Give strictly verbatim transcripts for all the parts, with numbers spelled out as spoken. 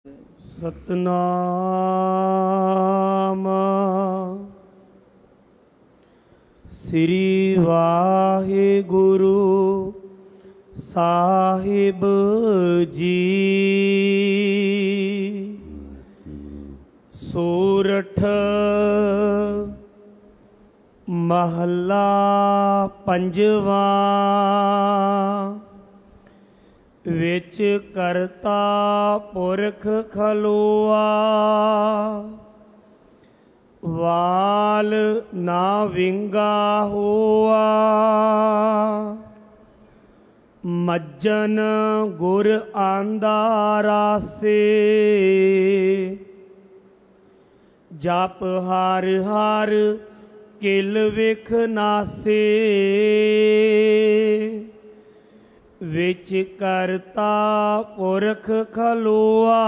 ਸਤਨਾਮ ਸ੍ਰੀ ਵਾਹਿਗੁਰੂ ਸਾਹਿਬ ਜੀ। ਸੂਰਠ ਮਹੱਲਾ ਪੰਜਵਾਂ। ਵਿੱਚ ਕਰਤਾ ਪੁਰਖ ਖਲੋਆ, ਵਾਲ ਨਾ ਵਿੰਗਾ ਹੋਆ। ਮੱਜਨ ਗੁਰ ਆਂਦਾ ਰਾਸੇ, ਜਪ ਹਰ ਹਰ ਕਿਲ ਵਿਖ ਨਾਸੇ। ਵਿੱਚ ਕਰਤਾ ਪੁਰਖ ਖਲੋਆ,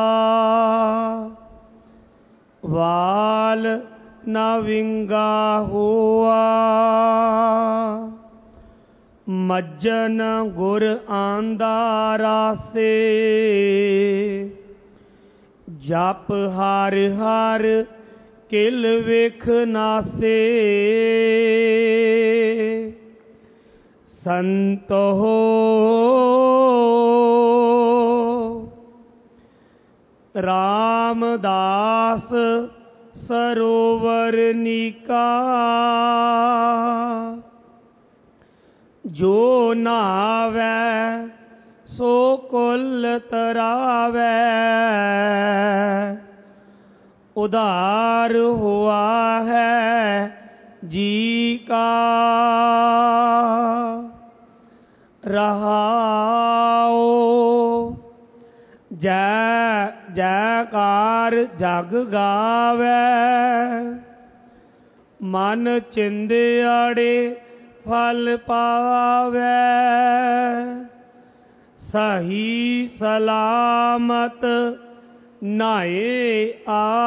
ਵਾਲ ਨਾ ਵਿੰਗਾ ਹੋਆ। ਮੱਜਨ ਗੁਰ ਆਂਦਾ ਰਾਸੇ, ਜਪ ਹਰ ਹਰ ਕਿਲ ਵਿਖ ਨਾਸੇ। ਸੰਤੋ ਰਾਮਦਾਸ ਸਰੋਵਰ ਨੀਕਾ, ਜੋ ਨਾਵੈ ਸੋ ਕੁਲ ਤਰਾਵੈ। ਉਧਾਰ ਹੁਆ ਹੈ ਜੀ ਕਾ, ਰਹਾਉ ਜੈ ਜੈਕਾਰ ਜਗ ਗਾਵੈ। ਮਨ ਚਿੰਦਿਆੜੇ ਫਲ ਪਾਵੈ, ਸਹੀ ਸਲਾਮਤ ਨਾਏ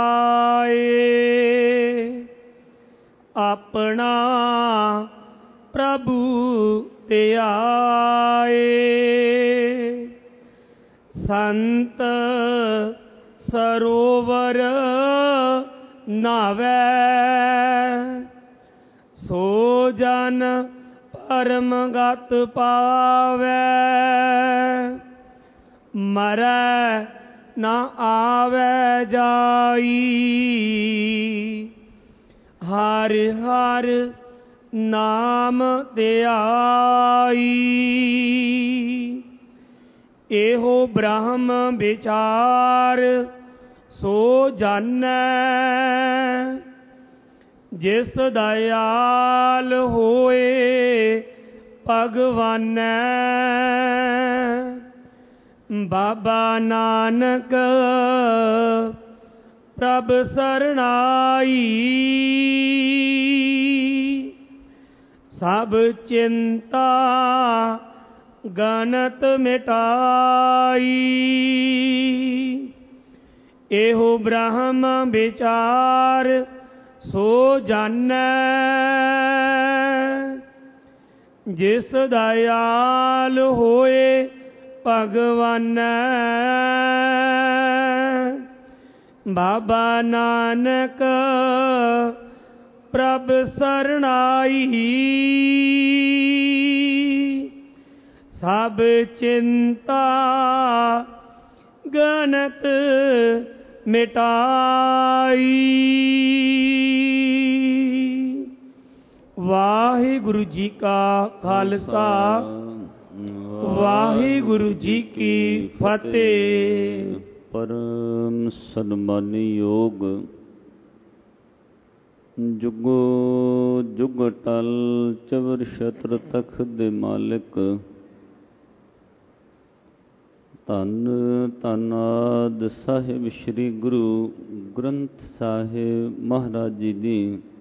ਆਏ। ਆਪਣਾ ਪ੍ਰਭੂ ਧਿਆਏ, ਸੰਤ ਸਰੋਵਰ ਨਾਵੈ। ਸੋ ਜਨ ਪਰਮ ਗਤ ਪਾਵੈ, ਮਰੈ ਨਾ ਆਵੈ ਜਾਈ। ਹਰਿ ਹਰਿ ਨਾਮ ਧਿਆਈ, ਇਹੋ ਬ੍ਰਹਮ ਵਿਚਾਰ ਸੋ ਜਾਣੈ। ਜਿਸ ਦਇਆਲ ਹੋਏ ਭਗਵਾਨੈ, ਬਾਬਾ ਨਾਨਕ ਪ੍ਰਭ ਸਰਣਾਈ। ਸਭ ਚਿੰਤਾ ਗਨਤ ਮਿਟਾਈ, ਇਹੋ ਬ੍ਰਹਮ ਵਿਚਾਰ ਸੋ ਜਾਣੈ। ਜਿਸ ਦਇਆਲ ਹੋਏ ਭਗਵਾਨੈ, ਬਾਬਾ ਨਾਨਕ ਪ੍ਰਭ ਸਰਣਾਈ। ਸਭ ਚਿੰਤਾ ਗਨਤ ਮਿਟਾਈ। ਵਾਹਿਗੁਰੂ ਜੀ ਕਾ ਖਾਲਸਾ, ਵਾਹਿਗੁਰੂ ਜੀ ਕੀ ਫਤਿਹ। ਪਰਮ ਸਨਮਾਨੀ ਯੋਗ ਜੁਗੋ ਜੁਗ ਟਲ ਚਵਰ ਛਤਰ ਤਖਤ ਦੇ ਮਾਲਿਕ, ਧੰਨ ਧੰਨ ਆਦਿ ਸਾਹਿਬ ਸ੍ਰੀ ਗੁਰੂ ਗ੍ਰੰਥ ਸਾਹਿਬ ਮਹਾਰਾਜ ਜੀ ਦੀ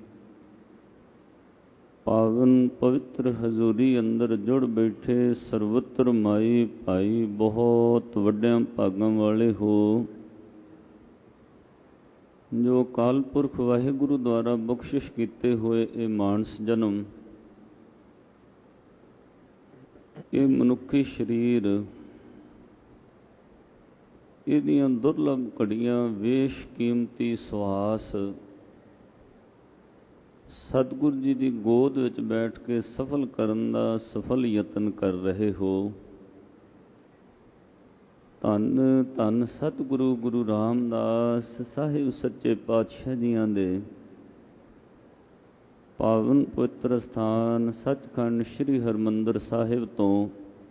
ਪਾਵਨ ਪਵਿੱਤਰ ਹਜ਼ੂਰੀ ਅੰਦਰ ਜੁੜ ਬੈਠੇ ਸਰਵੱਤਰ ਮਾਈ ਭਾਈ ਬਹੁਤ ਵੱਡਿਆਂ ਭਾਗਾਂ ਵਾਲੇ ਹੋ, ਜੋ ਅਕਾਲ ਪੁਰਖ ਵਾਹਿਗੁਰੂ ਦੁਆਰਾ ਬਖਸ਼ਿਸ਼ ਕੀਤੇ ਹੋਏ ਇਹ ਮਾਨਸ ਜਨਮ, ਇਹ ਮਨੁੱਖੀ ਸਰੀਰ ਇਹਦੀਆਂ ਦੁਰਲਭ ਘੜੀਆਂ ਵੇਸ਼ ਕੀਮਤੀ ਸਵਾਸ ਸਤਿਗੁਰ ਜੀ ਦੀ ਗੋਦ ਵਿੱਚ ਬੈਠ ਕੇ ਸਫਲ ਕਰਨ ਦਾ ਸਫਲ ਯਤਨ ਕਰ ਰਹੇ ਹੋ। ਧੰਨ ਧੰਨ ਸਤਿਗੁਰੂ ਗੁਰੂ ਰਾਮਦਾਸ ਸਾਹਿਬ ਸੱਚੇ ਪਾਤਸ਼ਾਹ ਜੀਆਂ ਦੇ ਪਾਵਨ ਪਵਿੱਤਰ ਸਥਾਨ ਸੱਚਖੰਡ ਸ੍ਰੀ ਹਰਿਮੰਦਰ ਸਾਹਿਬ ਤੋਂ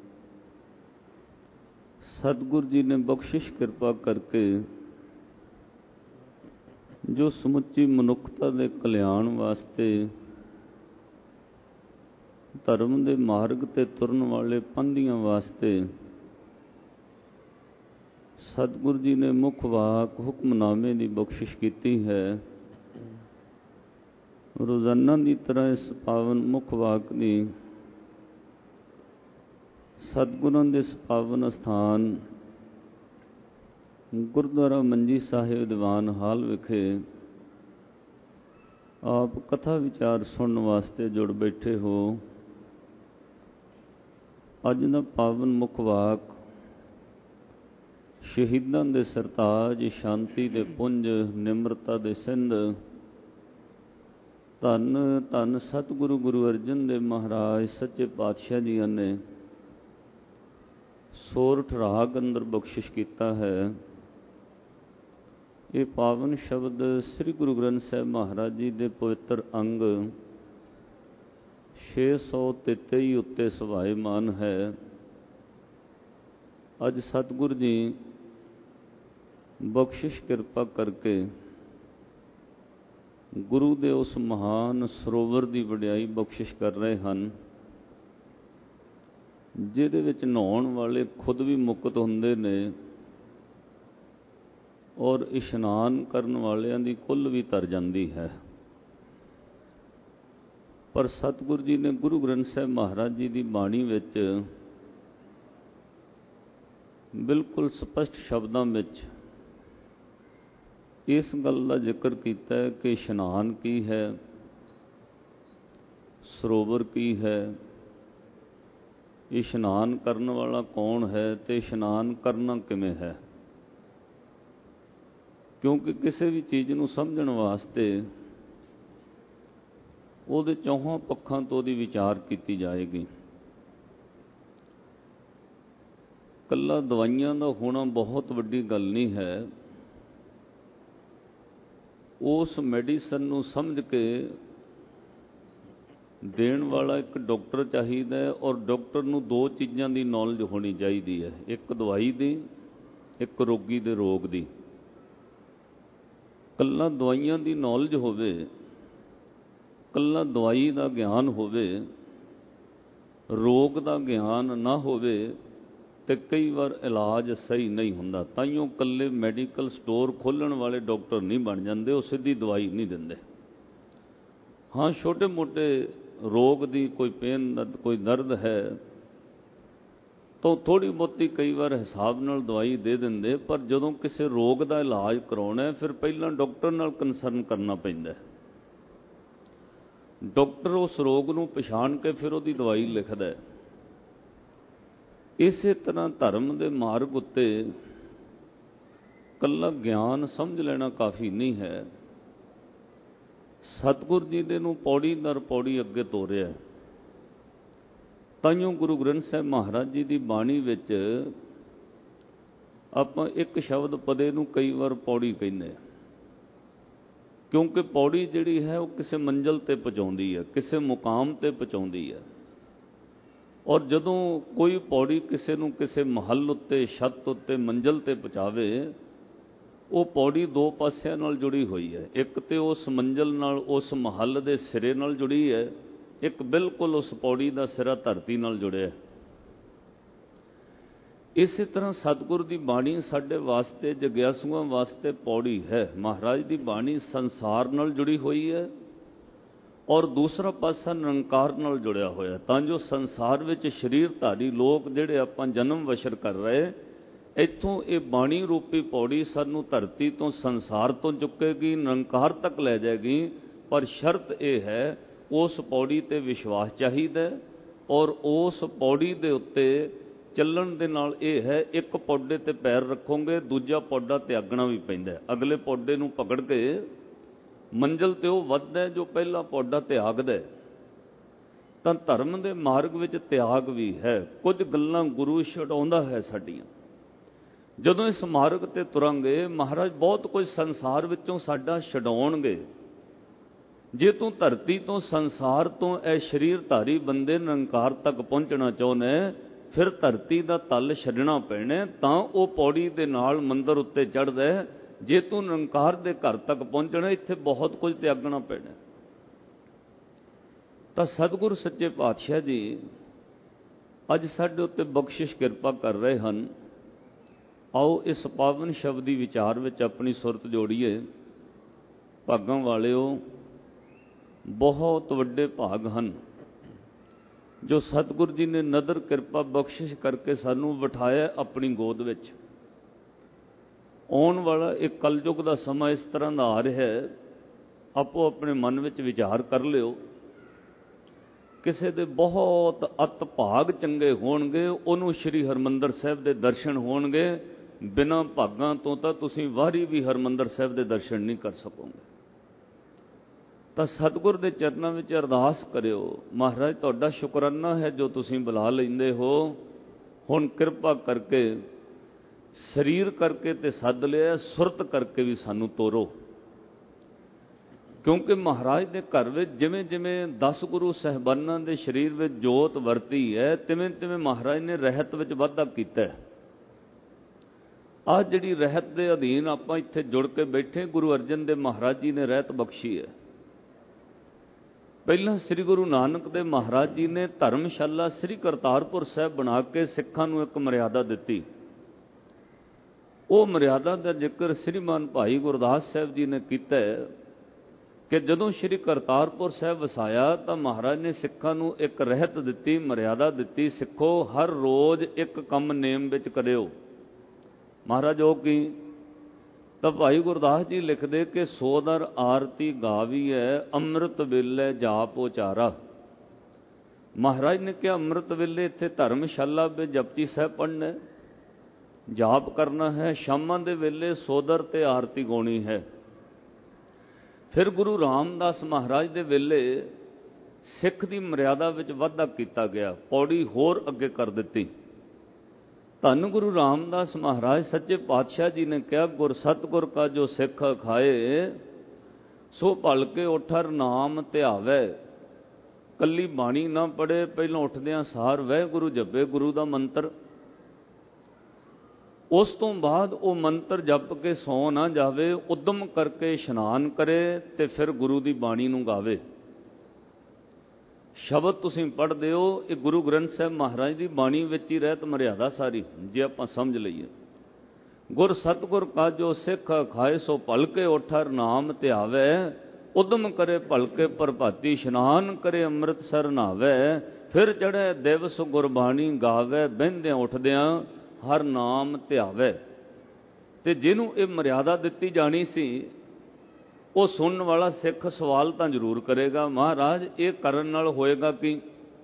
ਸਤਿਗੁਰ ਜੀ ਨੇ ਬਖਸ਼ਿਸ਼ ਕਿਰਪਾ ਕਰਕੇ ਜੋ ਸਮੁੱਚੀ ਮਨੁੱਖਤਾ ਦੇ ਕਲਿਆਣ ਵਾਸਤੇ ਧਰਮ ਦੇ ਮਾਰਗ ਤੇ ਤੁਰਨ ਵਾਲੇ ਪੰਧੀਆਂ ਵਾਸਤੇ ਸਤਿਗੁਰ ਜੀ ਨੇ ਮੁੱਖ ਵਾਕ ਹੁਕਮਨਾਮੇ ਦੀ ਬਖਸ਼ਿਸ਼ ਕੀਤੀ ਹੈ। ਰੋਜ਼ਾਨਾ ਦੀ ਤਰ੍ਹਾਂ ਇਸ ਪਾਵਨ ਮੁੱਖ ਵਾਕ ਦੀ ਸਤਿਗੁਰਾਂ ਦੇ ਇਸ ਪਾਵਨ ਅਸਥਾਨ ਗੁਰਦੁਆਰਾ ਮੰਜੀ ਸਾਹਿਬ ਦੀਵਾਨ ਹਾਲ ਵਿਖੇ ਆਪ ਕਥਾ ਵਿਚਾਰ ਸੁਣਨ ਵਾਸਤੇ ਜੁੜ ਬੈਠੇ ਹੋ। ਅੱਜ ਦਾ ਪਾਵਨ ਮੁੱਖ ਵਾਕ ਸ਼ਹੀਦਾਂ ਦੇ ਸਰਤਾਜ, ਸ਼ਾਂਤੀ ਦੇ ਪੁੰਜ, ਨਿਮਰਤਾ ਦੇ ਸਿੰਧ, ਧੰਨ ਧੰਨ ਸਤਿਗੁਰੂ ਗੁਰੂ ਅਰਜਨ ਦੇਵ ਮਹਾਰਾਜ ਸੱਚੇ ਪਾਤਸ਼ਾਹ ਜੀਆਂ ਨੇ ਸੋਰਠ ਰਾਗ ਅੰਦਰ ਬਖਸ਼ਿਸ਼ ਕੀਤਾ ਹੈ। ਇਹ ਪਾਵਨ ਸ਼ਬਦ ਸ੍ਰੀ ਗੁਰੂ ਗ੍ਰੰਥ ਸਾਹਿਬ ਮਹਾਰਾਜ ਜੀ ਦੇ ਪਵਿੱਤਰ ਅੰਗ ਛੇ ਸੌ ਤੇਤੀ ਉੱਤੇ ਸੁਭਾਏਮਾਨ ਹੈ। ਅੱਜ ਸਤਿਗੁਰ ਜੀ ਬਖਸ਼ਿਸ਼ ਕਿਰਪਾ ਕਰਕੇ ਗੁਰੂ ਦੇ ਉਸ ਮਹਾਨ ਸਰੋਵਰ ਦੀ ਵਡਿਆਈ ਬਖਸ਼ਿਸ਼ ਕਰ ਰਹੇ ਹਨ, ਜਿਹਦੇ ਵਿੱਚ ਨਹਾਉਣ ਵਾਲੇ ਖੁਦ ਵੀ ਮੁਕਤ ਹੁੰਦੇ ਨੇ ਔਰ ਇਸ਼ਨਾਨ ਕਰਨ ਵਾਲਿਆਂ ਦੀ ਕੁੱਲ ਵੀ ਤਰ ਜਾਂਦੀ ਹੈ। ਪਰ ਸਤਿਗੁਰ ਜੀ ਨੇ ਗੁਰੂ ਗ੍ਰੰਥ ਸਾਹਿਬ ਮਹਾਰਾਜ ਜੀ ਦੀ ਬਾਣੀ ਵਿੱਚ ਬਿਲਕੁਲ ਸਪਸ਼ਟ ਸ਼ਬਦਾਂ ਵਿੱਚ ਇਸ ਗੱਲ ਦਾ ਜ਼ਿਕਰ ਕੀਤਾ ਹੈ ਕਿ ਇਸ਼ਨਾਨ ਕੀ ਹੈ, ਸਰੋਵਰ ਕੀ ਹੈ, ਇਸ਼ਨਾਨ ਕਰਨ ਵਾਲਾ ਕੌਣ ਹੈ ਤੇ ਇਸ਼ਨਾਨ ਕਰਨਾ ਕਿਵੇਂ ਹੈ। ਕਿਉਂਕਿ ਕਿਸੇ ਵੀ ਚੀਜ਼ ਨੂੰ ਸਮਝਣ ਵਾਸਤੇ ਉਹਦੇ ਚੌਹਾਂ ਪੱਖਾਂ ਤੋਂ ਉਹਦੀ ਵਿਚਾਰ ਕੀਤੀ ਜਾਏਗੀ। ਇਕੱਲਾ ਦਵਾਈਆਂ ਦਾ ਹੋਣਾ ਬਹੁਤ ਵੱਡੀ ਗੱਲ ਨਹੀਂ ਹੈ। ਉਸ ਮੈਡੀਸਨ ਨੂੰ ਸਮਝ ਕੇ ਦੇਣ ਵਾਲਾ ਇੱਕ ਡਾਕਟਰ ਚਾਹੀਦਾ ਹੈ ਔਰ ਡਾਕਟਰ ਨੂੰ ਦੋ ਚੀਜ਼ਾਂ ਦੀ ਨੌਲੇਜ ਹੋਣੀ ਚਾਹੀਦੀ ਹੈ, ਇੱਕ ਦਵਾਈ ਦੀ, ਇੱਕ ਰੋਗੀ ਦੇ ਰੋਗ ਦੀ। ਇਕੱਲਾ ਦਵਾਈਆਂ ਦੀ ਨੌਲੇਜ ਹੋਵੇ, ਇਕੱਲਾ ਦਵਾਈ ਦਾ ਗਿਆਨ ਹੋਵੇ, ਰੋਗ ਦਾ ਗਿਆਨ ਨਾ ਹੋਵੇ ਤੇ ਕਈ ਵਾਰ ਇਲਾਜ ਸਹੀ ਨਹੀਂ ਹੁੰਦਾ। ਤਾਈਓ ਇਕੱਲੇ ਮੈਡੀਕਲ ਸਟੋਰ ਖੋਲ੍ਹਣ ਵਾਲੇ ਡਾਕਟਰ ਨਹੀਂ ਬਣ ਜਾਂਦੇ, ਉਹ ਸਿੱਧੀ ਦਵਾਈ ਨਹੀਂ ਦਿੰਦੇ। ਹਾਂ, ਛੋਟੇ ਮੋਟੇ ਰੋਗ ਦੀ ਕੋਈ ਪੇਨ ਦਰਦ, ਕੋਈ ਦਰਦ ਹੈ ਤਾਂ ਥੋੜ੍ਹੀ ਬਹੁਤੀ ਕਈ ਵਾਰ ਹਿਸਾਬ ਨਾਲ ਦਵਾਈ ਦੇ ਦਿੰਦੇ, ਪਰ ਜਦੋਂ ਕਿਸੇ ਰੋਗ ਦਾ ਇਲਾਜ ਕਰਾਉਣਾ ਫਿਰ ਪਹਿਲਾਂ ਡਾਕਟਰ ਨਾਲ ਕੰਸਰਨ ਕਰਨਾ ਪੈਂਦਾ। ਡਾਕਟਰ ਉਸ ਰੋਗ ਨੂੰ ਪਛਾਣ ਕੇ ਫਿਰ ਉਹਦੀ ਦਵਾਈ ਲਿਖਦਾ। ਇਸੇ ਤਰ੍ਹਾਂ ਧਰਮ ਦੇ ਮਾਰਗ ਉੱਤੇ ਇਕੱਲਾ ਗਿਆਨ ਸਮਝ ਲੈਣਾ ਕਾਫੀ ਨਹੀਂ ਹੈ। ਸਤਿਗੁਰ ਜੀ ਦੇ ਨੂੰ ਪੌੜੀ ਦਰ ਪੌੜੀ ਅੱਗੇ ਤੋਰਿਆ। ਤਾਈਓ ਗੁਰੂ ਗ੍ਰੰਥ ਸਾਹਿਬ ਮਹਾਰਾਜ ਜੀ ਦੀ ਬਾਣੀ ਵਿੱਚ ਆਪਾਂ ਇੱਕ ਸ਼ਬਦ ਪਦੇ ਨੂੰ ਕਈ ਵਾਰ ਪੌੜੀ ਕਹਿੰਦੇ ਹਾਂ, ਕਿਉਂਕਿ ਪੌੜੀ ਜਿਹੜੀ ਹੈ ਉਹ ਕਿਸੇ ਮੰਜ਼ਿਲ ਤੇ ਪਹੁੰਚਾਉਂਦੀ ਹੈ, ਕਿਸੇ ਮੁਕਾਮ ਤੇ ਪਹੁੰਚਾਉਂਦੀ ਹੈ। ਔਰ ਜਦੋਂ ਕੋਈ ਪੌੜੀ ਕਿਸੇ ਨੂੰ ਕਿਸੇ ਮਹੱਲ ਉੱਤੇ, ਛੱਤ ਉੱਤੇ, ਮੰਜ਼ਿਲ ਤੇ ਪਹੁੰਚਾਵੇ, ਉਹ ਪੌੜੀ ਦੋ ਪਾਸਿਆਂ ਨਾਲ ਜੁੜੀ ਹੋਈ ਹੈ। ਇੱਕ ਤੇ ਉਸ ਮੰਜ਼ਿਲ ਨਾਲ, ਉਸ ਮਹੱਲ ਦੇ ਸਿਰੇ ਨਾਲ ਜੁੜੀ ਹੈ, ਇੱਕ ਬਿਲਕੁਲ ਉਸ ਪੌੜੀ ਦਾ ਸਿਰਾ ਧਰਤੀ ਨਾਲ ਜੁੜਿਆ। ਇਸੇ ਤਰ੍ਹਾਂ ਸਤਿਗੁਰ ਦੀ ਬਾਣੀ ਸਾਡੇ ਵਾਸਤੇ, ਜਗਿਆਸੂਆਂ ਵਾਸਤੇ ਪੌੜੀ ਹੈ। ਮਹਾਰਾਜ ਦੀ ਬਾਣੀ ਸੰਸਾਰ ਨਾਲ ਜੁੜੀ ਹੋਈ ਹੈ ਔਰ ਦੂਸਰਾ ਪਾਸਾ ਨਿਰੰਕਾਰ ਨਾਲ ਜੁੜਿਆ ਹੋਇਆ, ਤਾਂ ਜੋ ਸੰਸਾਰ ਵਿੱਚ ਸਰੀਰਧਾਰੀ ਲੋਕ ਜਿਹੜੇ ਆਪਾਂ ਜਨਮ ਵਸ਼ਰ ਕਰ ਰਹੇ, ਇੱਥੋਂ ਇਹ ਬਾਣੀ ਰੂਪੀ ਪੌੜੀ ਸਾਨੂੰ ਧਰਤੀ ਤੋਂ, ਸੰਸਾਰ ਤੋਂ ਚੁੱਕੇਗੀ, ਨਿਰੰਕਾਰ ਤੱਕ ਲੈ ਜਾਏਗੀ। ਪਰ ਸ਼ਰਤ ਇਹ ਹੈ, ਉਸ ਪੌੜੀ ਤੇ ਵਿਸ਼ਵਾਸ ਚਾਹੀਦਾ ਔਰ ਉਸ ਪੌੜੀ ਦੇ ਉੱਤੇ ਚੱਲਣ ਦੇ ਨਾਲ ਇਹ ਹੈ, ਇੱਕ ਪੌਡੇ ਤੇ ਪੈਰ ਰੱਖੋਗੇ, ਦੂਜਾ ਪੌਡਾ ਤਿਆਗਣਾ ਵੀ ਪੈਂਦਾ। ਅਗਲੇ ਪੌਡੇ ਨੂੰ ਪਕੜ ਕੇ ਮੰਜ਼ਿਲ ਤੇ ਉਹ ਵੱਧਦਾ ਜੋ ਪਹਿਲਾ ਪੌਡਾ ਤਿਆਗਦਾ। ਤਾਂ ਧਰਮ ਦੇ ਮਾਰਗ ਵਿੱਚ ਤਿਆਗ ਵੀ ਹੈ। ਕੁਝ ਗੱਲਾਂ ਗੁਰੂ ਛਡਾਉਂਦਾ ਹੈ ਸਾਡੀਆਂ। ਜਦੋਂ ਇਸ ਮਾਰਗ ਤੇ ਤੁਰਾਂਗੇ, ਮਹਾਰਾਜ ਬਹੁਤ ਕੁਝ ਸੰਸਾਰ ਵਿੱਚੋਂ ਸਾਡਾ ਛਡਾਉਣਗੇ। ਜੇ ਤੂੰ ਧਰਤੀ ਤੋਂ, ਸੰਸਾਰ ਤੋਂ, ਇਹ ਸਰੀਰਧਾਰੀ ਬੰਦੇ ਨਿਰੰਕਾਰ ਤੱਕ ਪਹੁੰਚਣਾ ਚਾਹੁੰਦਾ, ਫਿਰ ਧਰਤੀ ਦਾ ਤਲ ਛੱਡਣਾ ਪੈਣਾ, ਤਾਂ ਉਹ ਪੌੜੀ ਦੇ ਨਾਲ ਮੰਦਰ ਉੱਤੇ ਚੜ੍ਹਦਾ। ਜੇ ਤੂੰ ਨਿਰੰਕਾਰ ਦੇ ਘਰ ਤੱਕ ਪਹੁੰਚਣਾ, ਇੱਥੇ ਬਹੁਤ ਕੁਝ ਤਿਆਗਣਾ ਪੈਣਾ। ਤਾਂ ਸਤਿਗੁਰ ਸੱਚੇ ਪਾਤਸ਼ਾਹ ਜੀ ਅੱਜ ਸਾਡੇ ਉੱਤੇ ਬਖਸ਼ਿਸ਼ ਕਿਰਪਾ ਕਰ ਰਹੇ ਹਨ। ਆਓ ਇਸ ਪਾਵਨ ਸ਼ਬਦੀ ਵਿਚਾਰ ਵਿੱਚ ਆਪਣੀ ਸੁਰਤ ਜੋੜੀਏ। ਭਾਗਾਂ ਵਾਲਿਓ, ਬਹੁਤ ਵੱਡੇ ਭਾਗ ਹਨ ਜੋ ਸਤਿਗੁਰ ਜੀ ਨੇ ਨਦਰ ਕਿਰਪਾ ਬਖਸ਼ਿਸ਼ ਕਰਕੇ ਸਾਨੂੰ ਬਿਠਾਇਆ ਆਪਣੀ ਗੋਦ ਵਿੱਚ। ਆਉਣ ਵਾਲਾ ਇੱਕ ਕਲਯੁਗ ਦਾ ਸਮਾਂ ਇਸ ਤਰ੍ਹਾਂ ਦਾ ਆ ਰਿਹਾ ਹੈ, ਆਪੋ ਆਪਣੇ ਮਨ ਵਿੱਚ ਵਿਚਾਰ ਕਰ ਲਿਓ। ਕਿਸੇ ਦੇ ਬਹੁਤ ਅਤ ਭਾਗ ਚੰਗੇ ਹੋਣਗੇ, ਉਹਨੂੰ ਸ਼੍ਰੀ ਹਰਿਮੰਦਰ ਸਾਹਿਬ ਦੇ ਦਰਸ਼ਨ ਹੋਣਗੇ। ਬਿਨਾਂ ਭਾਗਾਂ ਤੋਂ ਤਾਂ ਤੁਸੀਂ ਵਾਰੀ ਵੀ ਹਰਿਮੰਦਰ ਸਾਹਿਬ ਦੇ ਦਰਸ਼ਨ ਨਹੀਂ ਕਰ ਸਕੋਗੇ। ਤਾਂ ਸਤਿਗੁਰ ਦੇ ਚਰਨਾਂ ਵਿੱਚ ਅਰਦਾਸ ਕਰਿਓ, ਮਹਾਰਾਜ ਤੁਹਾਡਾ ਸ਼ੁਕਰਾਨਾ ਹੈ ਜੋ ਤੁਸੀਂ ਬੁਲਾ ਲੈਂਦੇ ਹੋ। ਹੁਣ ਕਿਰਪਾ ਕਰਕੇ ਸਰੀਰ ਕਰਕੇ ਤੇ ਸੱਦ ਲਿਆ, ਸੁਰਤ ਕਰਕੇ ਵੀ ਸਾਨੂੰ ਤੋਰੋ। ਕਿਉਂਕਿ ਮਹਾਰਾਜ ਦੇ ਘਰ ਵਿੱਚ ਜਿਵੇਂ ਜਿਵੇਂ ਦਸ ਗੁਰੂ ਸਾਹਿਬਾਨਾਂ ਦੇ ਸਰੀਰ ਵਿੱਚ ਜੋਤ ਵਰਤੀ ਹੈ, ਤਿਵੇਂ ਤਿਵੇਂ ਮਹਾਰਾਜ ਨੇ ਰਹਿਤ ਵਿੱਚ ਵਾਧਾ ਕੀਤਾ ਹੈ। ਆਹ ਜਿਹੜੀ ਰਹਿਤ ਦੇ ਅਧੀਨ ਆਪਾਂ ਇੱਥੇ ਜੁੜ ਕੇ ਬੈਠੇ, ਗੁਰੂ ਅਰਜਨ ਦੇਵ ਮਹਾਰਾਜ ਜੀ ਨੇ ਰਹਿਤ ਬਖਸ਼ੀ ਹੈ। ਪਹਿਲਾਂ ਸ੍ਰੀ ਗੁਰੂ ਨਾਨਕ ਦੇਵ ਮਹਾਰਾਜ ਜੀ ਨੇ ਧਰਮਸ਼ਾਲਾ ਸ੍ਰੀ ਕਰਤਾਰਪੁਰ ਸਾਹਿਬ ਬਣਾ ਕੇ ਸਿੱਖਾਂ ਨੂੰ ਇੱਕ ਮਰਿਆਦਾ ਦਿੱਤੀ। ਉਹ ਮਰਿਆਦਾ ਦਾ ਜ਼ਿਕਰ ਸ੍ਰੀਮਾਨ ਭਾਈ ਗੁਰਦਾਸ ਸਾਹਿਬ ਜੀ ਨੇ ਕੀਤਾ ਹੈ ਕਿ ਜਦੋਂ ਸ੍ਰੀ ਕਰਤਾਰਪੁਰ ਸਾਹਿਬ ਵਸਾਇਆ ਤਾਂ ਮਹਾਰਾਜ ਨੇ ਸਿੱਖਾਂ ਨੂੰ ਇੱਕ ਰਹਿਤ ਦਿੱਤੀ, ਮਰਿਆਦਾ ਦਿੱਤੀ। ਸਿੱਖੋ, ਹਰ ਰੋਜ਼ ਇੱਕ ਕੰਮ ਨੇਮ ਵਿੱਚ ਕਰਿਓ। ਮਹਾਰਾਜ ਉਹ ਕੀ? ਤਾਂ ਭਾਈ ਗੁਰਦਾਸ ਜੀ ਲਿਖਦੇ ਕਿ ਸੋਦਰ ਆਰਤੀ ਗਾਵੀਐ, ਅੰਮ੍ਰਿਤ ਵੇਲੇ ਜਾਪ ਉਚਾਰਾ। ਮਹਾਰਾਜ ਨੇ ਕਿਹਾ ਅੰਮ੍ਰਿਤ ਵੇਲੇ ਇੱਥੇ ਧਰਮਸ਼ਾਲਾ ਵਿੱਚ ਜਪਜੀ ਸਾਹਿਬ ਪੜ੍ਹਨਾ, ਜਾਪ ਕਰਨਾ ਹੈ। ਸ਼ਾਮਾਂ ਦੇ ਵੇਲੇ ਸੋਦਰ ਤੇ ਆਰਤੀ ਗਾਉਣੀ ਹੈ। ਫਿਰ ਗੁਰੂ ਰਾਮਦਾਸ ਮਹਾਰਾਜ ਦੇ ਵੇਲੇ ਸਿੱਖ ਦੀ ਮਰਿਆਦਾ ਵਿੱਚ ਵਾਧਾ ਕੀਤਾ ਗਿਆ, ਪੌੜੀ ਹੋਰ ਅੱਗੇ ਕਰ ਦਿੱਤੀ। ਧੰਨ ਗੁਰੂ ਰਾਮਦਾਸ ਮਹਾਰਾਜ ਸੱਚੇ ਪਾਤਸ਼ਾਹ ਜੀ ਨੇ ਕਿਹਾ, ਗੁਰ ਸਤਿਗੁਰ ਕਾ ਜੋ ਸਿੱਖ ਖਾਏ, ਸੋ ਭਲ ਕੇ ਉਠਰ ਨਾਮ ਧਿਆਵੇ। ਕੱਲੀ ਬਾਣੀ ਨਾ ਪੜ੍ਹੇ, ਪਹਿਲਾਂ ਉੱਠਦਿਆਂ ਸਾਰ ਵਾਹਿਗੁਰੂ ਜਪੇ, ਗੁਰੂ ਦਾ ਮੰਤਰ। ਉਸ ਤੋਂ ਬਾਅਦ ਉਹ ਮੰਤਰ ਜਪ ਕੇ ਸੌ ਨਾ ਜਾਵੇ, ਉਦਮ ਕਰਕੇ ਇਸ਼ਨਾਨ ਕਰੇ ਤੇ ਫਿਰ ਗੁਰੂ ਦੀ ਬਾਣੀ ਨੂੰ ਗਾਵੇ। ਸ਼ਬਦ ਤੁਸੀਂ ਪੜ੍ਹਦੇ ਹੋ, ਇਹ ਗੁਰੂ ਗ੍ਰੰਥ ਸਾਹਿਬ ਮਹਾਰਾਜ ਦੀ ਬਾਣੀ ਵਿੱਚ ਹੀ ਰਹਿਤ ਮਰਿਆਦਾ ਸਾਰੀ, ਜੇ ਆਪਾਂ ਸਮਝ ਲਈਏ। ਗੁਰ ਸਤਿਗੁਰ ਕਾ ਜੋ ਸਿੱਖ ਖਾਏ, ਸੋ ਭਲਕੇ ਉਠਰ ਨਾਮ ਧਿਆਵੇ। ਉਦਮ ਕਰੇ ਭਲਕੇ ਪ੍ਰਭਾਤੀ, ਇਸ਼ਨਾਨ ਕਰੇ ਅੰਮ੍ਰਿਤਸਰ ਨਹਾਵੇ। ਫਿਰ ਚੜ੍ਹੇ ਦਿਵਸ ਗੁਰਬਾਣੀ ਗਾਵੇ, ਬਹਿੰਦਿਆਂ ਉੱਠਦਿਆਂ ਹਰ ਨਾਮ ਧਿਆਵੇ। ਤੇ ਜਿਹਨੂੰ ਇਹ ਮਰਿਆਦਾ ਦਿੱਤੀ ਜਾਣੀ ਸੀ, ਉਹ ਸੁਣਨ ਵਾਲਾ ਸਿੱਖ ਸਵਾਲ ਤਾਂ ਜ਼ਰੂਰ ਕਰੇਗਾ, ਮਹਾਰਾਜ ਇਹ ਕਰਨ ਨਾਲ ਹੋਏਗਾ ਕੀ?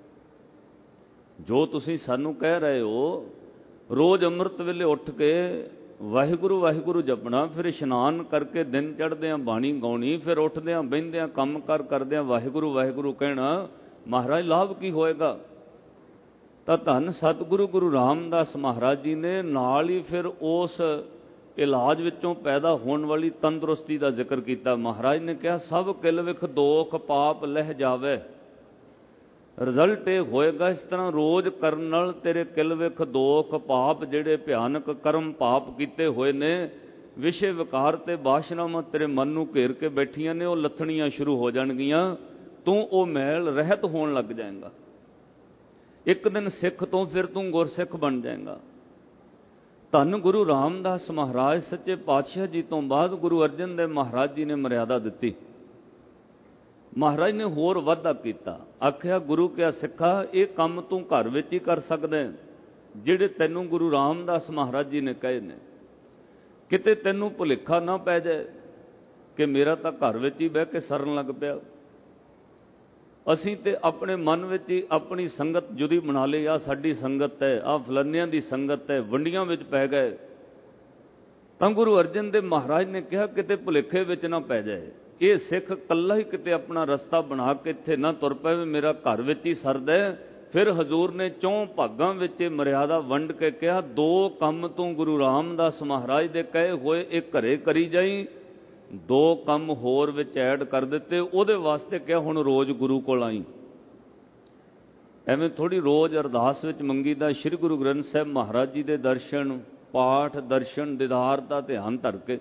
ਜੋ ਤੁਸੀਂ ਸਾਨੂੰ ਕਹਿ ਰਹੇ ਹੋ, ਰੋਜ਼ ਅੰਮ੍ਰਿਤ ਵੇਲੇ ਉੱਠ ਕੇ ਵਾਹਿਗੁਰੂ ਵਾਹਿਗੁਰੂ ਜਪਣਾ, ਫਿਰ ਇਸ਼ਨਾਨ ਕਰਕੇ ਦਿਨ ਚੜ੍ਹਦਿਆਂ ਬਾਣੀ ਗਾਉਣੀ, ਫਿਰ ਉੱਠਦਿਆਂ ਬਹਿੰਦਿਆਂ ਕੰਮ ਕਾਰ ਕਰਦਿਆਂ ਵਾਹਿਗੁਰੂ ਵਾਹਿਗੁਰੂ ਕਹਿਣਾ, ਮਹਾਰਾਜ ਲਾਭ ਕੀ ਹੋਏਗਾ? ਤਾਂ ਧੰਨ ਸਤਿਗੁਰੂ ਗੁਰੂ ਰਾਮਦਾਸ ਮਹਾਰਾਜ ਜੀ ਨੇ ਨਾਲ ਹੀ ਫਿਰ ਉਸ ਇਲਾਜ ਵਿੱਚੋਂ ਪੈਦਾ ਹੋਣ ਵਾਲੀ ਤੰਦਰੁਸਤੀ ਦਾ ਜ਼ਿਕਰ ਕੀਤਾ। ਮਹਾਰਾਜ ਨੇ ਕਿਹਾ, ਸਭ ਕਿਲ ਵਿਖ ਦੋਖ ਪਾਪ ਲਹਿ ਜਾਵੇ। ਰਿਜ਼ਲਟ ਇਹ ਹੋਏਗਾ, ਇਸ ਤਰ੍ਹਾਂ ਰੋਜ਼ ਕਰਨ ਨਾਲ ਤੇਰੇ ਕਿਲ ਵਿਖ ਦੋਖ ਪਾਪ, ਜਿਹੜੇ ਭਿਆਨਕ ਕਰਮ ਪਾਪ ਕੀਤੇ ਹੋਏ ਨੇ, ਵਿਸ਼ੇ ਵਿਕਾਰ ਤੇ ਬਾਸ਼ਨਾਵਾਂ ਤੇਰੇ ਮਨ ਨੂੰ ਘੇਰ ਕੇ ਬੈਠੀਆਂ ਨੇ, ਉਹ ਲੱਥਣੀਆਂ ਸ਼ੁਰੂ ਹੋ ਜਾਣਗੀਆਂ। ਤੂੰ ਉਹ ਮੈਲ ਰਹਿਤ ਹੋਣ ਲੱਗ ਜਾਏਗਾ। ਇੱਕ ਦਿਨ ਸਿੱਖ ਤੋਂ ਫਿਰ ਤੂੰ ਗੁਰਸਿੱਖ ਬਣ ਜਾਏਗਾ। ਧੰਨ ਗੁਰੂ ਰਾਮਦਾਸ ਮਹਾਰਾਜ ਸੱਚੇ ਪਾਤਸ਼ਾਹ ਜੀ ਤੋਂ ਬਾਅਦ ਗੁਰੂ ਅਰਜਨ ਦੇਵ ਮਹਾਰਾਜ ਜੀ ਨੇ ਮਰਿਆਦਾ ਦਿੱਤੀ। ਮਹਾਰਾਜ ਨੇ ਹੋਰ ਵਾਧਾ ਕੀਤਾ, ਆਖਿਆ ਗੁਰੂ ਕਿਆ ਸਿੱਖਾ, ਇਹ ਕੰਮ ਤੂੰ ਘਰ ਵਿੱਚ ਹੀ ਕਰ ਸਕਦਾ ਜਿਹੜੇ ਤੈਨੂੰ ਗੁਰੂ ਰਾਮਦਾਸ ਮਹਾਰਾਜ ਜੀ ਨੇ ਕਹੇ ਨੇ। ਕਿਤੇ ਤੈਨੂੰ ਭੁਲੇਖਾ ਨਾ ਪੈ ਜਾਏ ਕਿ ਮੇਰਾ ਤਾਂ ਘਰ ਵਿੱਚ ਹੀ ਬਹਿ ਕੇ ਸਰਨ ਲੱਗ ਪਿਆ। ਅਸੀਂ ਤੇ ਆਪਣੇ ਮਨ ਵਿੱਚ ਹੀ ਆਪਣੀ ਸੰਗਤ ਜੁਦੀ ਬਣਾ ਲਈ, ਆ ਸਾਡੀ ਸੰਗਤ ਹੈ, ਆ ਫਲਾਨਿਆਂ ਦੀ ਸੰਗਤ ਹੈ, ਵੰਡੀਆਂ ਵਿੱਚ ਪੈ ਗਏ। ਤਾਂ ਗੁਰੂ ਅਰਜਨ ਦੇਵ ਮਹਾਰਾਜ ਨੇ ਕਿਹਾ ਕਿਤੇ ਭੁਲੇਖੇ ਵਿੱਚ ਨਾ ਪੈ ਜਾਏ, ਇਹ ਸਿੱਖ ਇਕੱਲਾ ਹੀ ਕਿਤੇ ਆਪਣਾ ਰਸਤਾ ਬਣਾ ਕੇ ਇੱਥੇ ਨਾ ਤੁਰ ਪਵੇ, ਮੇਰਾ ਘਰ ਵਿੱਚ ਹੀ ਸਰਦਾ। ਫਿਰ ਹਜ਼ੂਰ ਨੇ ਚੌਂ ਭਾਗਾਂ ਵਿੱਚ ਇਹ ਮਰਿਆਦਾ ਵੰਡ ਕੇ ਕਿਹਾ, ਦੋ ਕੰਮ ਤੂੰ ਗੁਰੂ ਰਾਮਦਾਸ ਮਹਾਰਾਜ ਦੇ ਕਹੇ ਹੋਏ ਇਹ ਘਰੇ ਕਰੀ ਜਾਈ, ਦੋ ਕੰਮ ਹੋਰ ਵਿੱਚ ਐਡ ਕਰ ਦਿੱਤੇ। ਉਹਦੇ ਵਾਸਤੇ ਕਿਹਾ ਹੁਣ ਰੋਜ਼ ਗੁਰੂ ਕੋਲ ਆਈ। ਐਵੇਂ ਥੋੜੀ ਰੋਜ਼ ਅਰਦਾਸ ਵਿੱਚ ਮੰਗੀਦਾ, ਸ੍ਰੀ ਗੁਰੂ ਗ੍ਰੰਥ ਸਾਹਿਬ ਮਹਾਰਾਜ ਜੀ ਦੇ ਦਰਸ਼ਨ, ਪਾਠ, ਦਰਸ਼ਨ, ਦੀਦਾਰ ਦਾ ਧਿਆਨ ਧਰ ਕੇ।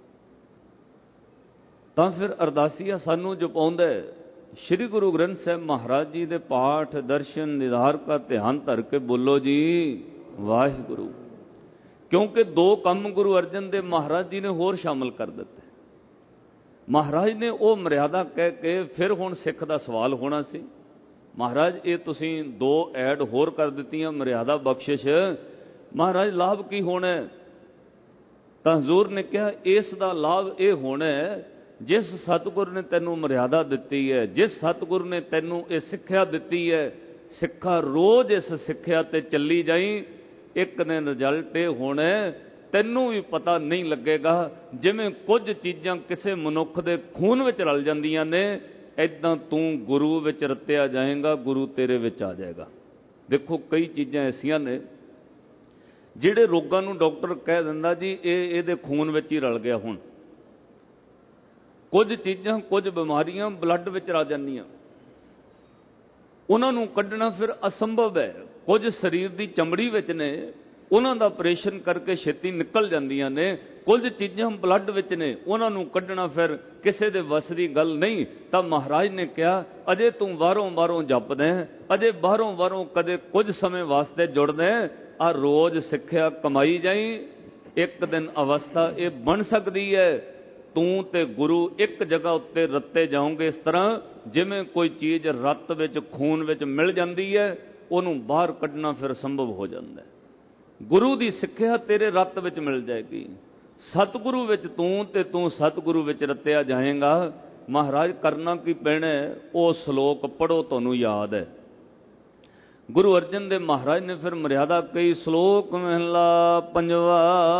ਤਾਂ ਫਿਰ ਅਰਦਾਸੀਆ ਸਾਨੂੰ ਜਪਾਉਂਦਾ, ਸ੍ਰੀ ਗੁਰੂ ਗ੍ਰੰਥ ਸਾਹਿਬ ਮਹਾਰਾਜ ਜੀ ਦੇ ਪਾਠ, ਦਰਸ਼ਨ, ਦੀਦਾਰ ਦਾ ਧਿਆਨ ਧਰ ਕੇ ਬੋਲੋ ਜੀ ਵਾਹਿਗੁਰੂ। ਕਿਉਂਕਿ ਦੋ ਕੰਮ ਗੁਰੂ ਅਰਜਨ ਦੇਵ ਮਹਾਰਾਜ ਜੀ ਨੇ ਹੋਰ ਸ਼ਾਮਲ ਕਰ ਦਿੱਤੇ। ਮਹਾਰਾਜ ਨੇ ਉਹ ਮਰਿਆਦਾ ਕਹਿ ਕੇ ਫਿਰ ਹੁਣ ਸਿੱਖ ਦਾ ਸਵਾਲ ਹੋਣਾ ਸੀ, ਮਹਾਰਾਜ ਇਹ ਤੁਸੀਂ ਦੋ ਐਡ ਹੋਰ ਕਰ ਦਿੱਤੀਆਂ ਮਰਿਆਦਾ ਬਖਸ਼ਿਸ਼, ਮਹਾਰਾਜ ਲਾਭ ਕੀ ਹੋਣਾ? ਤਾਂ ਹਜ਼ੂਰ ਨੇ ਕਿਹਾ ਇਸ ਦਾ ਲਾਭ ਇਹ ਹੋਣਾ ਜਿਸ ਸਤਿਗੁਰ ਨੇ ਤੈਨੂੰ ਮਰਿਆਦਾ ਦਿੱਤੀ ਹੈ, ਜਿਸ ਸਤਿਗੁਰ ਨੇ ਤੈਨੂੰ ਇਹ ਸਿੱਖਿਆ ਦਿੱਤੀ ਹੈ, ਸਿੱਖਾ ਰੋਜ਼ ਇਸ ਸਿੱਖਿਆ ਤੇ ਚੱਲੀ ਜਾਈ, ਇੱਕ ਦਿਨ ਰਿਜ਼ਲਟ ਇਹ ਹੋਣਾ ਤੈਨੂੰ ਵੀ ਪਤਾ ਨਹੀਂ ਲੱਗੇਗਾ। ਜਿਵੇਂ ਕੁਝ ਚੀਜ਼ਾਂ ਕਿਸੇ ਮਨੁੱਖ ਦੇ ਖੂਨ ਵਿੱਚ ਰਲ ਜਾਂਦੀਆਂ ਨੇ, ਇੱਦਾਂ ਤੂੰ ਗੁਰੂ ਵਿੱਚ ਰਤਿਆ ਜਾਏਗਾ, ਗੁਰੂ ਤੇਰੇ ਵਿੱਚ ਆ ਜਾਏਗਾ। ਦੇਖੋ ਕਈ ਚੀਜ਼ਾਂ ਐਸੀਆਂ ਨੇ ਜਿਹੜੇ ਰੋਗਾਂ ਨੂੰ ਡਾਕਟਰ ਕਹਿ ਦਿੰਦਾ ਜੀ ਇਹ ਇਹਦੇ ਖੂਨ ਵਿੱਚ ਹੀ ਰਲ ਗਿਆ। ਹੁਣ ਕੁਝ ਚੀਜ਼ਾਂ, ਕੁਝ ਬਿਮਾਰੀਆਂ ਬਲੱਡ ਵਿੱਚ ਆ ਜਾਂਦੀਆਂ, ਉਹਨਾਂ ਨੂੰ ਕੱਢਣਾ ਫਿਰ ਅਸੰਭਵ ਹੈ। ਕੁਝ ਸਰੀਰ ਦੀ ਚਮੜੀ ਵਿੱਚ ਨੇ, ਉਹਨਾਂ ਦਾ ਆਪਰੇਸ਼ਨ ਕਰਕੇ ਛੇਤੀ ਨਿਕਲ ਜਾਂਦੀਆਂ ਨੇ। ਕੁਝ ਚੀਜ਼ਾਂ ਬਲੱਡ ਵਿੱਚ ਨੇ, ਉਹਨਾਂ ਨੂੰ ਕੱਢਣਾ ਫਿਰ ਕਿਸੇ ਦੇ ਵੱਸ ਦੀ ਗੱਲ ਨਹੀਂ। ਤਾਂ ਮਹਾਰਾਜ ਨੇ ਕਿਹਾ ਅਜੇ ਤੂੰ ਬਾਹਰੋਂ ਬਾਹਰੋਂ ਜਪਦਾ, ਅਜੇ ਬਾਹਰੋਂ ਬਾਹਰੋਂ ਕਦੇ ਕੁਝ ਸਮੇਂ ਵਾਸਤੇ ਜੁੜਦਾ, ਆ ਰੋਜ਼ ਸਿੱਖਿਆ ਕਮਾਈ ਜਾਈ, ਇੱਕ ਦਿਨ ਅਵਸਥਾ ਇਹ ਬਣ ਸਕਦੀ ਹੈ ਤੂੰ ਤੇ ਗੁਰੂ ਇੱਕ ਜਗ੍ਹਾ ਉੱਤੇ ਰੱਤੇ ਜਾਓਗੇ। ਇਸ ਤਰ੍ਹਾਂ ਜਿਵੇਂ ਕੋਈ ਚੀਜ਼ ਰੱਤ ਵਿੱਚ, ਖੂਨ ਵਿੱਚ ਮਿਲ ਜਾਂਦੀ ਹੈ, ਉਹਨੂੰ ਬਾਹਰ ਕੱਢਣਾ ਫਿਰ ਸੰਭਵ ਹੋ ਜਾਂਦਾ ਹੈ। ਗੁਰੂ ਦੀ ਸਿੱਖਿਆ ਤੇਰੇ ਰੱਤ ਵਿੱਚ ਮਿਲ ਜਾਏਗੀ, ਸਤਿਗੁਰੂ ਵਿੱਚ ਤੂੰ ਤੇ ਤੂੰ ਸਤਿਗੁਰੂ ਵਿੱਚ ਰਤਿਆ ਜਾਏਗਾ। ਮਹਾਰਾਜ ਕਰਨਾ ਕੀ ਪੈਣਾ? ਉਹ ਸ਼ਲੋਕ ਪੜ੍ਹੋ, ਤੁਹਾਨੂੰ ਯਾਦ ਹੈ। ਗੁਰੂ ਅਰਜਨ ਦੇਵ ਮਹਾਰਾਜ ਨੇ ਫਿਰ ਮਰਿਆਦਾ ਕਈ, ਸ਼ਲੋਕ ਮਹਿਲਾ ਪੰਜਵਾ।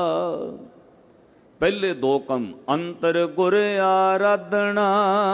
ਪਹਿਲੇ ਦੋ ਕੰਮ, ਅੰਤਰ ਗੁਰ ਆਰਾਧਨਾ,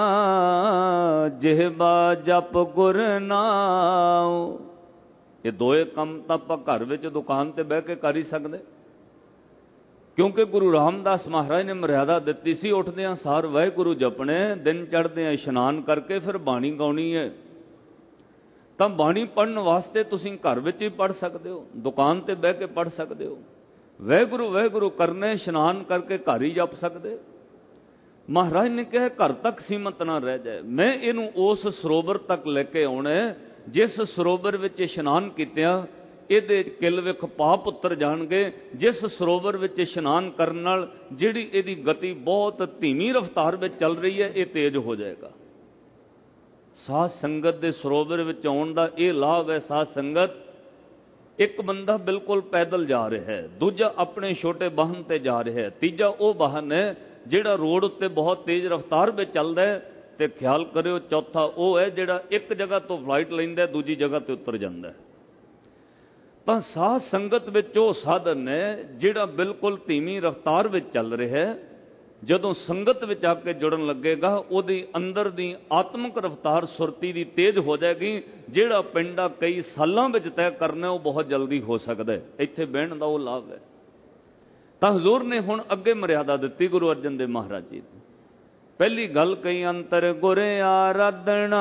ਜਿਹਬਾ ਜਪ ਗੁਰ ਨਾਮ। ਇਹ ਦੋਏ ਕੰਮ ਤਾਂ ਆਪਾਂ ਘਰ ਵਿੱਚ ਦੁਕਾਨ ਤੇ ਬਹਿ ਕੇ ਕਰ ਹੀ ਸਕਦੇ, ਕਿਉਂਕਿ ਗੁਰੂ ਰਾਮਦਾਸ ਮਹਾਰਾਜ ਨੇ ਮਰਿਆਦਾ ਦਿੱਤੀ ਸੀ ਉੱਠਦਿਆਂ ਸਾਰ ਵਾਹਿਗੁਰੂ ਜਪਣੇ, ਦਿਨ ਚੜ੍ਹਦਿਆਂ ਇਸ਼ਨਾਨ ਕਰਕੇ ਫਿਰ ਬਾਣੀ ਗਾਉਣੀ ਹੈ। ਤਾਂ ਬਾਣੀ ਪੜ੍ਹਨ ਵਾਸਤੇ ਤੁਸੀਂ ਘਰ ਵਿੱਚ ਹੀ ਪੜ੍ਹ ਸਕਦੇ ਹੋ, ਦੁਕਾਨ ਤੇ ਬਹਿ ਕੇ ਪੜ੍ਹ ਸਕਦੇ ਹੋ। ਵਾਹਿਗੁਰੂ ਵਾਹਿਗੁਰੂ ਕਰਨੇ ਇਸ਼ਨਾਨ ਕਰਕੇ ਘਰ ਹੀ ਜਪ ਸਕਦੇ। ਮਹਾਰਾਜ ਨੇ ਕਿਹਾ ਘਰ ਤੱਕ ਸੀਮਤ ਨਾ ਰਹਿ ਜਾਏ, ਮੈਂ ਇਹਨੂੰ ਉਸ ਸਰੋਵਰ ਤੱਕ ਲੈ ਕੇ ਆਉਣਾ ਜਿਸ ਸਰੋਵਰ ਵਿੱਚ ਇਸ਼ਨਾਨ ਕੀਤਿਆਂ ਇਹਦੇ ਕਿਲ ਵਿਖ ਪਾਪ ਉਤਰ ਜਾਣਗੇ। ਜਿਸ ਸਰੋਵਰ ਵਿੱਚ ਇਸ਼ਨਾਨ ਕਰਨ ਨਾਲ ਜਿਹੜੀ ਇਹਦੀ ਗਤੀ ਬਹੁਤ ਧੀਮੀ ਰਫ਼ਤਾਰ ਵਿੱਚ ਚੱਲ ਰਹੀ ਹੈ, ਇਹ ਤੇਜ਼ ਹੋ ਜਾਏਗਾ। ਸਾਧ ਸੰਗਤ ਦੇ ਸਰੋਵਰ ਵਿੱਚ ਆਉਣ ਦਾ ਇਹ ਲਾਭ ਹੈ। ਸਾਧ ਸੰਗਤ, ਇੱਕ ਬੰਦਾ ਬਿਲਕੁਲ ਪੈਦਲ ਜਾ ਰਿਹਾ ਹੈ, ਦੂਜਾ ਆਪਣੇ ਛੋਟੇ ਵਾਹਨ ਤੇ ਜਾ ਰਿਹਾ ਹੈ, ਤੀਜਾ ਉਹ ਵਾਹਨ ਹੈ ਜਿਹੜਾ ਰੋਡ ਉੱਤੇ ਬਹੁਤ ਤੇਜ਼ ਰਫ਼ਤਾਰ ਵਿੱਚ ਚੱਲਦਾ ਹੈ, ਤੇ ਖਿਆਲ ਕਰਿਓ ਚੌਥਾ ਉਹ ਹੈ ਜਿਹੜਾ ਇੱਕ ਜਗ੍ਹਾ ਤੋਂ ਫਲਾਈਟ ਲੈਂਦਾ ਦੂਜੀ ਜਗ੍ਹਾ ਤੇ ਉਤਰ ਜਾਂਦਾ। ਤਾਂ ਸਾਧ ਸੰਗਤ ਵਿੱਚ ਉਹ ਸਾਧਨ ਹੈ ਜਿਹੜਾ ਬਿਲਕੁਲ ਧੀਮੀ ਰਫ਼ਤਾਰ ਵਿੱਚ ਚੱਲ ਰਿਹਾ ਹੈ। ਜਦੋਂ ਸੰਗਤ ਵਿੱਚ ਆ ਕੇ ਜੁੜਨ ਲੱਗੇਗਾ, ਉਹਦੀ ਅੰਦਰ ਦੀ ਆਤਮਿਕ ਰਫ਼ਤਾਰ ਸੁਰਤੀ ਦੀ ਤੇਜ਼ ਹੋ ਜਾਏਗੀ। ਜਿਹੜਾ ਪਿੰਡਾ ਕਈ ਸਾਲਾਂ ਵਿੱਚ ਤੈਅ ਕਰਨਾ ਉਹ ਬਹੁਤ ਜਲਦੀ ਹੋ ਸਕਦਾ ਹੈ। ਇੱਥੇ ਬਹਿਣ ਦਾ ਉਹ ਲਾਭ ਹੈ। ਤਾਂ ਹਜ਼ੂਰ ਨੇ ਹੁਣ ਅੱਗੇ ਮਰਿਆਦਾ ਦਿੱਤੀ ਗੁਰੂ ਅਰਜਨ ਦੇਵ ਮਹਾਰਾਜ ਜੀ ਦੀ। ਪਹਿਲੀ ਗੱਲ ਕਹੀ, ਅੰਤਰ ਗੁਰ ਆਰਾਧਨਾ,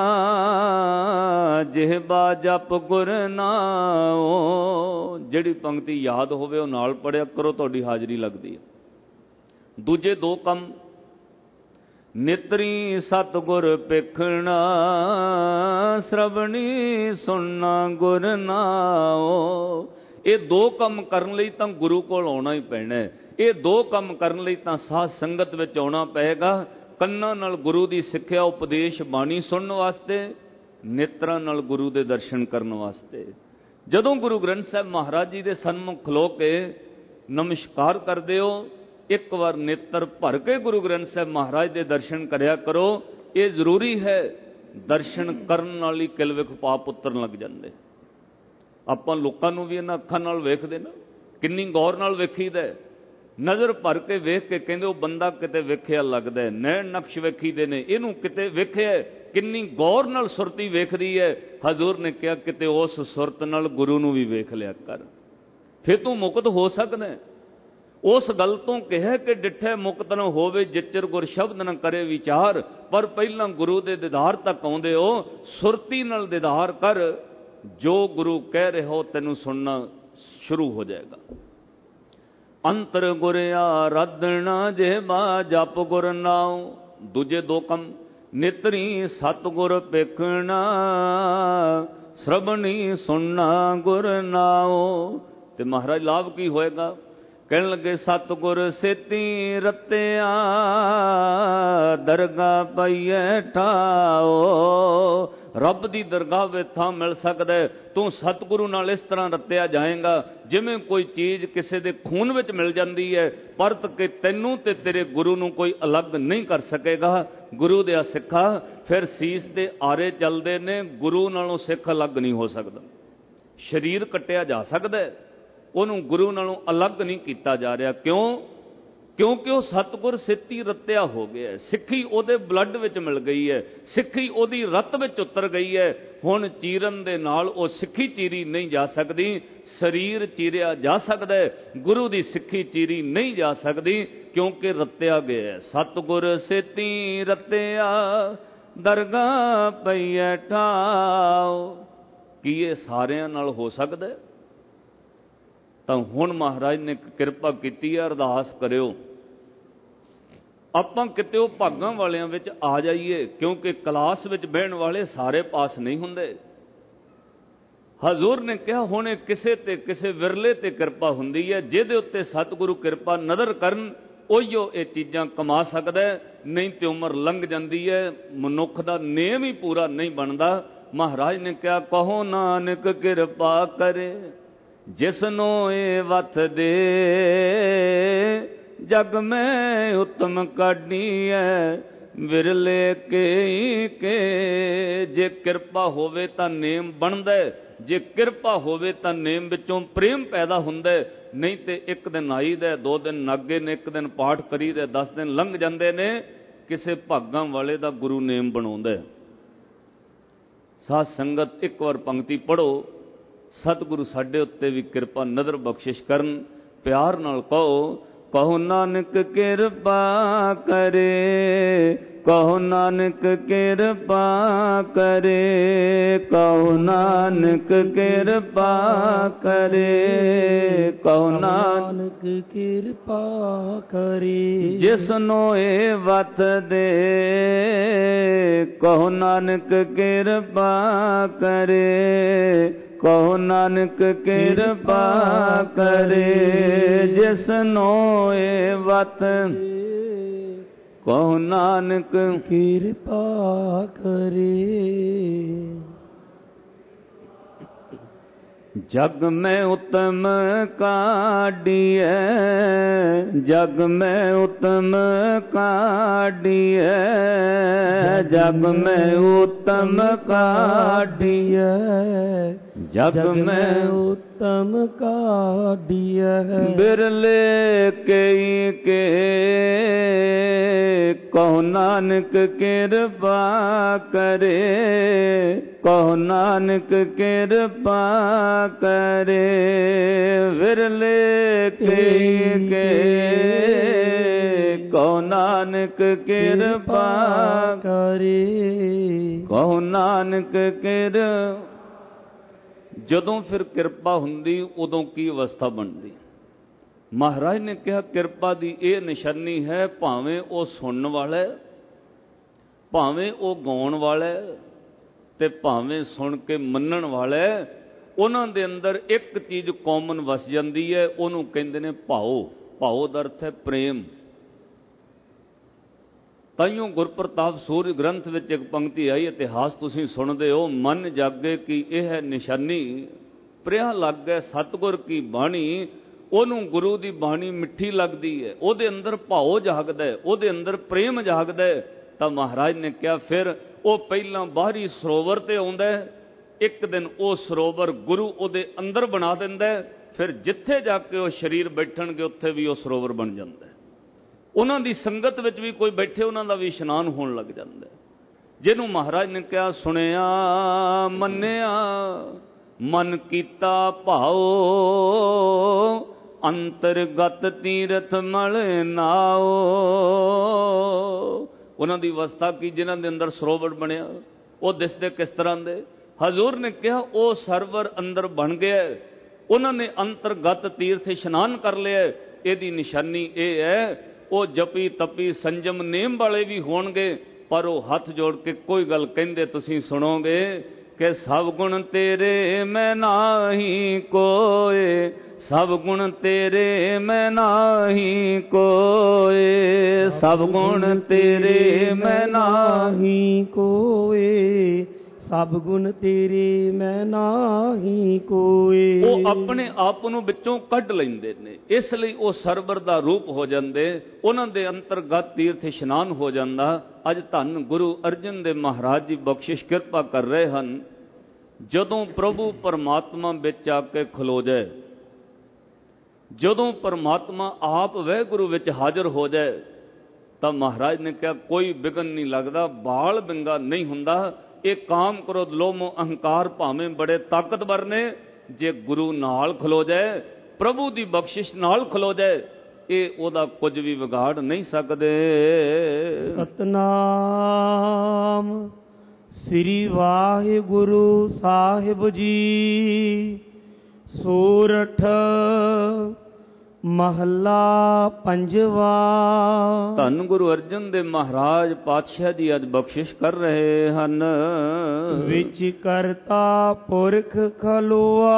ਜਿਹਬਾ ਜਪ ਗੁਰ ਨਾਮ। ਜਿਹੜੀ ਪੰਕਤੀ ਯਾਦ ਹੋਵੇ ਉਹ ਨਾਲ ਪੜਿਆ ਕਰੋ, ਤੁਹਾਡੀ ਹਾਜ਼ਰੀ ਲੱਗਦੀ ਹੈ। ਦੂਜੇ ਦੋ ਕੰਮ, ਨੇਤਰੀ ਸਤਿਗੁਰ ਪੇਖਣਾ, ਸ਼ਰਵਣੀ ਸੁਣਨਾ ਗੁਰ ਨਾਮ। ਇਹ ਦੋ ਕੰਮ ਕਰਨ ਲਈ ਤਾਂ ਗੁਰੂ ਕੋਲ ਆਉਣਾ ਹੀ ਪੈਣਾ। ਇਹ ਦੋ ਕੰਮ ਕਰਨ ਲਈ ਤਾਂ ਸਾਧ ਸੰਗਤ ਵਿੱਚ ਆਉਣਾ ਪਏਗਾ। ਕੰਨਾਂ ਨਾਲ ਗੁਰੂ ਦੀ ਸਿੱਖਿਆ ਉਪਦੇਸ਼ ਬਾਣੀ ਸੁਣਨ ਵਾਸਤੇ, ਨੇਤਰਾਂ ਨਾਲ ਗੁਰੂ ਦੇ ਦਰਸ਼ਨ ਕਰਨ ਵਾਸਤੇ। ਜਦੋਂ ਗੁਰੂ ਗ੍ਰੰਥ ਸਾਹਿਬ ਮਹਾਰਾਜ ਜੀ ਦੇ ਸਨਮੁਖ ਖਲੋ ਕੇ ਨਮਸਕਾਰ ਕਰਦੇ ਹੋ, ਇੱਕ ਵਾਰ ਨੇਤਰ ਭਰ ਕੇ ਗੁਰੂ ਗ੍ਰੰਥ ਸਾਹਿਬ ਮਹਾਰਾਜ ਦੇ ਦਰਸ਼ਨ ਕਰਿਆ ਕਰੋ। ਇਹ ਜ਼ਰੂਰੀ ਹੈ ਦਰਸ਼ਨ ਕਰਨ ਨਾਲ ਹੀ ਕਿਲ ਵਿਖ ਪਾਪ ਉਤਰਨ ਲੱਗ ਜਾਂਦੇ। ਆਪਾਂ ਲੋਕਾਂ ਨੂੰ ਵੀ ਇਹਨਾਂ ਅੱਖਾਂ ਨਾਲ ਵੇਖਦੇ ਨਾ, ਕਿੰਨੀ ਗੌਰ ਨਾਲ ਵੇਖੀਦਾ, ਨਜ਼ਰ ਭਰ ਕੇ ਵੇਖ ਕੇ ਕਹਿੰਦੇ ਉਹ ਬੰਦਾ ਕਿਤੇ ਵੇਖਿਆ ਲੱਗਦਾ, ਨੈਣ ਨਕਸ਼ ਵੇਖੀਦੇ ਨੇ, ਇਹਨੂੰ ਕਿਤੇ ਵੇਖਿਆ। ਕਿੰਨੀ ਗੌਰ ਨਾਲ ਸੁਰਤੀ ਵੇਖਦੀ ਹੈ। ਹਜ਼ੂਰ ਨੇ ਕਿਹਾ ਕਿਤੇ ਉਸ ਸੁਰਤ ਨਾਲ ਗੁਰੂ ਨੂੰ ਵੀ ਵੇਖ ਲਿਆ ਕਰ, ਫਿਰ ਤੂੰ ਮੁਕਤ ਹੋ ਸਕਦਾ। ਉਸ ਗੱਲ ਤੋਂ ਕਿਹਾ ਕਿ ਡਿੱਠੇ ਮੁਕਤ ਨ ਹੋਵੇ ਜਿਚਰ ਗੁਰ ਸ਼ਬਦ ਨ ਕਰੇ ਵਿਚਾਰ। ਪਰ ਪਹਿਲਾਂ ਗੁਰੂ ਦੇ ਦੀਦਾਰ ਤੱਕ ਆਉਂਦੇ ਹੋ, ਸੁਰਤੀ ਨਾਲ ਦੀਦਾਰ ਕਰ। ਜੋ ਗੁਰੂ ਕਹਿ ਰਿਹਾ ਹੋ ਤੈਨੂੰ ਸੁਣਨਾ ਸ਼ੁਰੂ ਹੋ ਜਾਏਗਾ। ਅੰਤਰ ਗੁਰ ਆਰਾਧਣਾ ਜੇ ਬਾ ਜਪ ਗੁਰ ਨਾਉ। ਦੂਜੇ ਦੋ ਕੰਮ, ਨਿਤਰੀ ਸਤਿਗੁਰ ਵੇਖਣਾ, ਸ਼ਰਬਣੀ ਸੁਣਨਾ ਗੁਰ ਨਾਉ। ਤੇ ਮਹਾਰਾਜ ਲਾਭ ਕੀ ਹੋਏਗਾ? ਕਹਿਣ ਲੱਗੇ ਸਤਿਗੁਰ ਸੇਤੀ ਰਤਿਆ, ਦਰਗਾਹ ਪਈਐ ਠਾਓ। ਰੱਬ ਦੀ ਦਰਗਾਹ ਵਿੱਚ ਥਾਂ ਮਿਲ ਸਕਦਾ। ਤੂੰ ਸਤਿਗੁਰੂ ਨਾਲ ਇਸ ਤਰ੍ਹਾਂ ਰਤਿਆ ਜਾਏਗਾ ਜਿਵੇਂ ਕੋਈ ਚੀਜ਼ ਕਿਸੇ ਦੇ ਖੂਨ ਵਿੱਚ ਮਿਲ ਜਾਂਦੀ ਹੈ, ਪਰਤ ਕੇ ਤੈਨੂੰ ਤੇ ਤੇਰੇ ਗੁਰੂ ਨੂੰ ਕੋਈ ਅਲੱਗ ਨਹੀਂ ਕਰ ਸਕੇਗਾ। ਗੁਰੂ ਦੇ ਸਿੱਖਾ ਫਿਰ ਸੀਸ ਦੇ ਆਰੇ ਚੱਲਦੇ ਨੇ, ਗੁਰੂ ਨਾਲੋਂ ਸਿੱਖ ਅਲੱਗ ਨਹੀਂ ਹੋ ਸਕਦਾ। ਸਰੀਰ ਕੱਟਿਆ ਜਾ ਸਕਦਾ, ਉਹਨੂੰ ਗੁਰੂ ਨਾਲੋਂ ਅਲੱਗ ਨਹੀਂ ਕੀਤਾ ਜਾ ਰਿਹਾ। ਕਿਉਂ? ਕਿਉਂਕਿ ਉਹ ਸਤਿਗੁਰ ਸਿੱਤੀ ਰਤਿਆ ਹੋ ਗਿਆ। ਸਿੱਖੀ ਉਹਦੇ ਬਲੱਡ ਵਿੱਚ ਮਿਲ ਗਈ ਹੈ, ਸਿੱਖੀ ਉਹਦੀ ਰਤ ਵਿੱਚ ਉਤਰ ਗਈ ਹੈ। ਹੁਣ ਚੀਰਨ ਦੇ ਨਾਲ ਉਹ ਸਿੱਖੀ ਚੀਰੀ ਨਹੀਂ ਜਾ ਸਕਦੀ। ਸਰੀਰ ਚੀਰਿਆ ਜਾ ਸਕਦਾ, ਗੁਰੂ ਦੀ ਸਿੱਖੀ ਚੀਰੀ ਨਹੀਂ ਜਾ ਸਕਦੀ, ਕਿਉਂਕਿ ਰਤਿਆ ਗਿਆ। ਸਤਿਗੁਰ ਸਿੱਤੀ ਰਤਿਆ, ਦਰਗਾਹ ਪਈਐ ਠਾਓ। ਕੀ ਇਹ ਸਾਰਿਆਂ ਨਾਲ ਹੋ ਸਕਦਾ? ਤਾਂ ਹੁਣ ਮਹਾਰਾਜ ਨੇ ਕਿਰਪਾ ਕੀਤੀ ਹੈ, ਅਰਦਾਸ ਕਰਿਓ ਆਪਾਂ ਕਿਤੇ ਉਹ ਭਾਗਾਂ ਵਾਲਿਆਂ ਵਿੱਚ ਆ ਜਾਈਏ, ਕਿਉਂਕਿ ਕਲਾਸ ਵਿੱਚ ਬਹਿਣ ਵਾਲੇ ਸਾਰੇ ਪਾਸ ਨਹੀਂ ਹੁੰਦੇ। ਹਜ਼ੂਰ ਨੇ ਕਿਹਾ ਹੁਣ ਇਹ ਕਿਸੇ ਤੇ ਕਿਸੇ ਵਿਰਲੇ ਤੇ ਕਿਰਪਾ ਹੁੰਦੀ ਹੈ, ਜਿਹਦੇ ਉੱਤੇ ਸਤਿਗੁਰੂ ਕਿਰਪਾ ਨਜ਼ਰ ਕਰਨ ਉਹੀਓ ਇਹ ਚੀਜ਼ਾਂ ਕਮਾ ਸਕਦਾ, ਨਹੀਂ ਤੇ ਉਮਰ ਲੰਘ ਜਾਂਦੀ ਹੈ, ਮਨੁੱਖ ਦਾ ਨੇਮ ਹੀ ਪੂਰਾ ਨਹੀਂ ਬਣਦਾ। ਮਹਾਰਾਜ ਨੇ ਕਿਹਾ ਕਹੋ ਨਾਨਕ ਕਿਰਪਾ ਕਰੇ, ਜਿਸਨੂੰ ਇਹ ਵਤ ਦੇ, ਜਗ ਮੈਂ ਉਤਮ ਕਾਢੀ ਹੈ, ਵਿਰਲੇ ਕੇ ਕੇ। ਜੇ ਕਿਰਪਾ ਹੋਵੇ ਤਾਂ ਨੇਮ ਬਣਦਾ, ਜੇ ਕਿਰਪਾ ਹੋਵੇ ਤਾਂ ਨੇਮ ਵਿੱਚੋਂ ਪ੍ਰੇਮ ਪੈਦਾ ਹੁੰਦਾ। ਨਹੀਂ ਤੇ ਇੱਕ ਦਿਨ ਆਈਦਾ, ਦੋ ਦਿਨ ਨਾਗੇ ਨੇ, ਇੱਕ ਦਿਨ ਪਾਠ ਕਰੀਦਾ, ਦਸ ਦਿਨ ਲੰਘ ਜਾਂਦੇ ਨੇ, ਕਿਸੇ ਭਾਗਾਂ ਵਾਲੇ ਦਾ ਗੁਰੂ ਨੇਮ ਬਣਾਉਂਦਾ। ਸਾਧ ਸੰਗਤ ਇੱਕ ਵਾਰ ਪੰਕਤੀ ਪੜ੍ਹੋ, ਸਤਿਗੁਰੂ ਸਾਡੇ ਉੱਤੇ ਵੀ ਕਿਰਪਾ ਨਜ਼ਰ ਬਖਸ਼ਿਸ਼ ਕਰਨ। ਪਿਆਰ ਨਾਲ ਕਹੋ, ਕਹੋ ਨਾਨਕ ਕਿਰਪਾ ਕਰੇ, ਕਹੋ ਨਾਨਕ ਕਿਰਪਾ ਕਰੇ, ਕਹੋ ਨਾਨਕ ਕਿਰਪਾ ਕਰੇ, ਕਹੋ ਨਾਨਕ ਕਿਰਪਾ ਕਰੇ, ਜਿਸਨੂੰ ਇਹ ਵਤ ਦੇ, ਕਹੋ ਨਾਨਕ ਕਿਰਪਾ ਕਰੇ, ਕਹੋ ਨਾਨਕ ਕਿਰਪਾ ਕਰੇ, ਜਿਸਨੂੰ ਇਹ ਵਤ, ਕਹੋ ਨਾਨਕ ਕਿਰਪਾ ਕਰੇ। ਜਗ ਮੈਂ ਉਤਮ ਕਾਢੀਐ, ਜਗ ਮੈਂ ਉਤਮ ਕਾਢੀਐ, ਜਗ ਮੈਂ ਉਤਮ ਕਾਢੀਐ, ਜਗ ਮੈਂ ਉਤਮ ਕਾਢੀਐ। ਬਿਰਲੇ ਕਈ ਕੇ, ਕਹੋ ਨਾਨਕ ਕਿਰਪਾ ਕਰੇ, ਕਹੋ ਨਾਨਕ ਕਿਰਪਾ ਕਰੇ, ਵਿਰਲੇ ਕਈ ਕੇ, ਕਹੋ ਨਾਨਕ ਕਿਰਪਾ ਕਰੇ, ਕਹੋ ਨਾਨਕ ਕਿਰ। ਜਦੋਂ ਫਿਰ ਕਿਰਪਾ ਹੁੰਦੀ ਉਦੋਂ ਕੀ ਅਵਸਥਾ ਬਣਦੀ? ਮਹਾਰਾਜ ਨੇ ਕਿਹਾ ਕਿਰਪਾ ਦੀ ਇਹ ਨਿਸ਼ਾਨੀ ਹੈ, ਭਾਵੇਂ ਉਹ ਸੁਣਨ ਵਾਲਾ, ਭਾਵੇਂ ਉਹ ਗਾਉਣ ਵਾਲਾ, ਤੇ ਭਾਵੇਂ ਸੁਣ ਕੇ ਮੰਨਣ ਵਾਲਾ, ਉਹਨਾਂ ਦੇ ਅੰਦਰ ਇੱਕ ਚੀਜ਼ ਕਾਮਨ ਵਸ ਜਾਂਦੀ ਹੈ, ਉਹਨੂੰ ਕਹਿੰਦੇ ਨੇ ਭਾਉ। ਭਾਉ ਦਾ ਅਰਥ ਹੈ ਪ੍ਰੇਮ। ਤਾਈਓ ਗੁਰਪ੍ਰਤਾਪ ਸੂਰਜ ਗ੍ਰੰਥ ਵਿੱਚ ਇੱਕ ਪੰਕਤੀ ਆਈ, ਇਤਿਹਾਸ ਤੁਸੀਂ ਸੁਣਦੇ ਹੋ, ਮਨ ਜਾਗੇ ਕਿ ਇਹ ਹੈ ਨਿਸ਼ਾਨੀ, ਪ੍ਰਿਆ ਲੱਗੇ ਸਤਿਗੁਰ ਕੀ ਬਾਣੀ। ਉਹਨੂੰ ਗੁਰੂ ਦੀ ਬਾਣੀ ਮਿੱਠੀ ਲੱਗਦੀ ਹੈ, ਉਹਦੇ ਅੰਦਰ ਭਾਉ ਜਾਗਦਾ, ਉਹਦੇ ਅੰਦਰ ਪ੍ਰੇਮ ਜਾਗਦਾ। ਤਾਂ ਮਹਾਰਾਜ ਨੇ ਕਿਹਾ ਫਿਰ ਉਹ ਪਹਿਲਾਂ ਬਾਹਰੀ ਸਰੋਵਰ ਤੇ ਆਉਂਦਾ, ਇੱਕ ਦਿਨ ਉਹ ਸਰੋਵਰ ਗੁਰੂ ਉਹਦੇ ਅੰਦਰ ਬਣਾ ਦਿੰਦਾ, ਫਿਰ ਜਿੱਥੇ ਜਾ ਕੇ ਉਹ ਸਰੀਰ ਬੈਠਣਗੇ ਉੱਥੇ ਵੀ ਉਹ ਸਰੋਵਰ ਬਣ ਜਾਂਦਾ। ਉਹਨਾਂ ਦੀ ਸੰਗਤ ਵਿੱਚ ਵੀ ਕੋਈ ਬੈਠੇ ਉਹਨਾਂ ਦਾ ਵੀ ਇਸ਼ਨਾਨ ਹੋਣ ਲੱਗ ਜਾਂਦਾ। ਜਿਹਨੂੰ ਮਹਾਰਾਜ ਨੇ ਕਿਹਾ ਸੁਣਿਆ ਮੰਨਿਆ ਮਨ ਕੀਤਾ ਭਾਓ, ਅੰਤਰਗਤ ਤੀਰਥ ਮਲ ਨਾਓ। ਉਹਨਾਂ ਦੀ ਅਵਸਥਾ ਕੀ, ਜਿਨ੍ਹਾਂ ਦੇ ਅੰਦਰ ਸਰੋਵਰ ਬਣਿਆ ਉਹ ਦਿਸਦੇ ਕਿਸ ਤਰ੍ਹਾਂ ਦੇ? ਹਜ਼ੂਰ ਨੇ ਕਿਹਾ ਉਹ ਸਰਵਰ ਅੰਦਰ ਬਣ ਗਿਆ, ਉਹਨਾਂ ਨੇ ਅੰਤਰਗਤ ਤੀਰਥ ਇਸ਼ਨਾਨ ਕਰ ਲਿਆ। ਇਹਦੀ ਨਿਸ਼ਾਨੀ ਇਹ ਹੈ ਉਹ ਜਪੀ ਤਪੀ ਸੰਜਮ ਨੇਮ ਵਾਲੇ ਵੀ ਹੋਣਗੇ, ਪਰ ਉਹ ਹੱਥ ਜੋੜ ਕੇ ਕੋਈ ਗੱਲ ਕਹਿੰਦੇ ਤੁਸੀਂ ਸੁਣੋਗੇ ਕਿ ਸਭ ਗੁਣ ਤੇਰੇ ਮੈਂ ਨਾਹੀ ਕੋਏ, ਸਭ ਗੁਣ ਤੇਰੇ ਮੈਂ ਨਾਹੀ ਕੋਏ, ਸਭ ਗੁਣ ਤੇਰੇ ਮੈਂ ਨਾਹੀ ਕੋਏ, ਸਭ ਗੁਣ ਤੇਰੇ ਮੈਂ ਨਾਹੀ ਕੋਏ। ਉਹ ਆਪਣੇ ਆਪ ਨੂੰ ਵਿੱਚੋਂ ਕੱਢ ਲੈਂਦੇ ਨੇ, ਇਸ ਲਈ ਉਹ ਸਰਵਰ ਦਾ ਰੂਪ ਹੋ ਜਾਂਦੇ, ਉਹਨਾਂ ਦੇ ਅੰਤਰਗਤ ਤੀਰਥ ਇਸ਼ਨਾਨ ਹੋ ਜਾਂਦਾ। ਅੱਜ ਧੰਨ ਗੁਰੂ ਅਰਜਨ ਦੇਵ ਮਹਾਰਾਜ ਜੀ ਬਖਸ਼ਿਸ਼ ਕਿਰਪਾ ਕਰ ਰਹੇ ਹਨ। ਜਦੋਂ ਪ੍ਰਭੂ ਪਰਮਾਤਮਾ ਵਿੱਚ ਆ ਕੇ ਖਲੋ ਜਾਏ, ਜਦੋਂ ਪਰਮਾਤਮਾ ਆਪ ਵਾਹਿਗੁਰੂ ਵਿੱਚ ਹਾਜ਼ਰ ਹੋ ਜਾਏ, ਤਾਂ ਮਹਾਰਾਜ ਨੇ ਕਿਹਾ ਕੋਈ ਵਿਘਨ ਨਹੀਂ ਲੱਗਦਾ, ਬਾਲ ਬਿੰਗਾ ਨਹੀਂ ਹੁੰਦਾ। ਇਹ ਕਾਮ ਕ੍ਰੋਧ ਲੋਭ ਮੋਹ ਅਹੰਕਾਰ ਭਾਵੇਂ ਬੜੇ ਤਾਕਤਵਰ ਨੇ, ਜੇ ਗੁਰੂ ਨਾਲ ਖਲੋ ਜਾਏ, ਪ੍ਰਭੂ ਦੀ ਬਖਸ਼ਿਸ਼ ਨਾਲ ਖਲੋ ਜਾਏ, ਇਹ ਉਹਦਾ ਕੁਝ ਵੀ ਵਿਗਾੜ ਨਹੀਂ ਸਕਦੇ। ਸਤਨਾਮ ਸ੍ਰੀ ਵਾਹਿਗੁਰੂ ਸਾਹਿਬ ਜੀ। ਸੋਰਠ ਮਹੱਲਾ ਪੰਜਵਾ। ਧੰਨ ਗੁਰੂ ਅਰਜਨ ਦੇਵ ਮਹਾਰਾਜ ਪਾਤਸ਼ਾਹ ਜੀ ਅੱਜ ਬਖਸ਼ਿਸ਼ ਕਰ ਰਹੇ ਹਨ। ਵਿੱਚ ਕਰਤਾ ਪੁਰਖ ਖਲੋਆ,